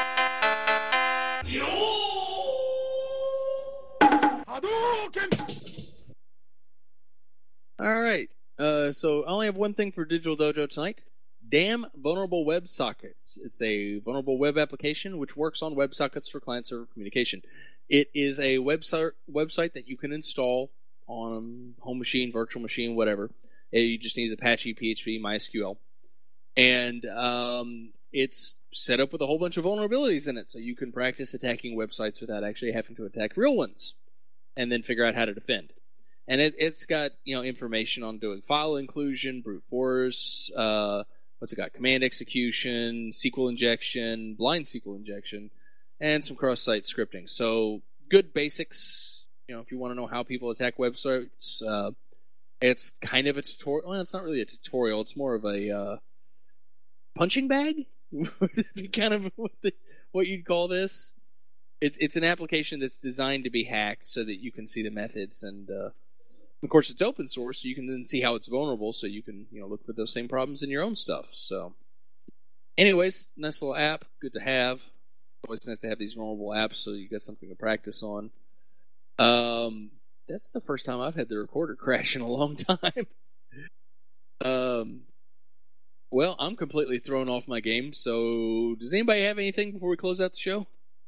All right. Uh, so I only have one thing for Digital Dojo tonight. Damn Vulnerable WebSockets. It's a vulnerable web application which works on WebSockets for client-server communication. It is a website website that you can install on home machine, virtual machine, whatever. You just need Apache, P H P, MySQL. And um, it's set up with a whole bunch of vulnerabilities in it, so you can practice attacking websites without actually having to attack real ones, and then figure out how to defend. And it, it's got you know information on doing file inclusion, brute force, uh, what's it got? Command execution, S Q L injection, blind S Q L injection, and some cross-site scripting. So good basics. You know, if you want to know how people attack websites, uh, it's kind of a tutorial. Well, it's not really a tutorial. It's more of a uh, punching bag. Kind of what, the, what you'd call this. It's it's an application that's designed to be hacked so that you can see the methods, and uh, of course it's open source, so you can then see how it's vulnerable, so you can you know look for those same problems in your own stuff. So, anyways, nice little app, good to have. Always nice to have these vulnerable apps, so you got something to practice on. Um, that's the first time I've had the recorder crash in a long time. um, well, I'm completely thrown off my game. So, does anybody have anything before we close out the show?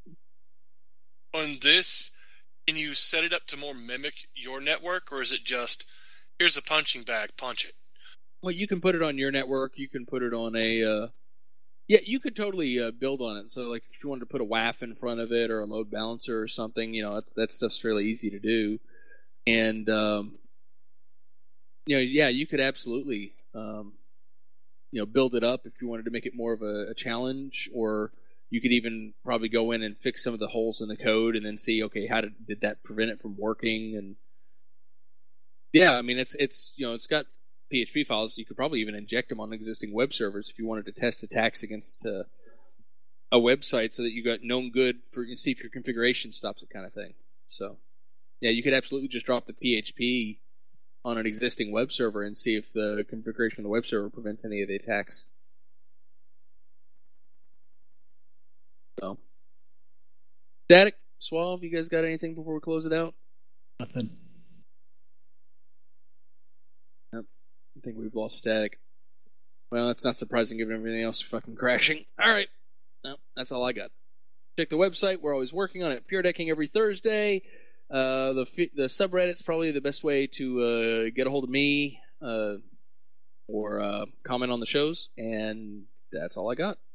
On this, can you set it up to more mimic your network, or is it just here's a punching bag, punch it? Well, you can put it on your network. You can put it on a uh, Yeah, you could totally uh, build on it. So, like, if you wanted to put a W A F in front of it or a load balancer or something, you know, that, that stuff's fairly easy to do. And, um, you know, yeah, you could absolutely, um, you know, build it up if you wanted to make it more of a, a challenge, or you could even probably go in and fix some of the holes in the code and then see, okay, how did, did that prevent it from working? And yeah, I mean, it's it's you know, it's got P H P files. You could probably even inject them on existing web servers if you wanted to test attacks against uh, a website, so that you got known good for you see if your configuration stops it, kind of thing. So yeah, you could absolutely just drop the P H P on an existing web server and see if the configuration of the web server prevents any of the attacks. So, Static, Suave, you guys got anything before we close it out? Nothing. Nope. I think we've lost Static. Well, that's not surprising given everything else fucking crashing. All right. No, that's all I got. Check the website. We're always working on it. Pure Decking every Thursday. Uh, the the subreddit's probably the best way to uh, get a hold of me uh, or uh, comment on the shows, and that's all I got.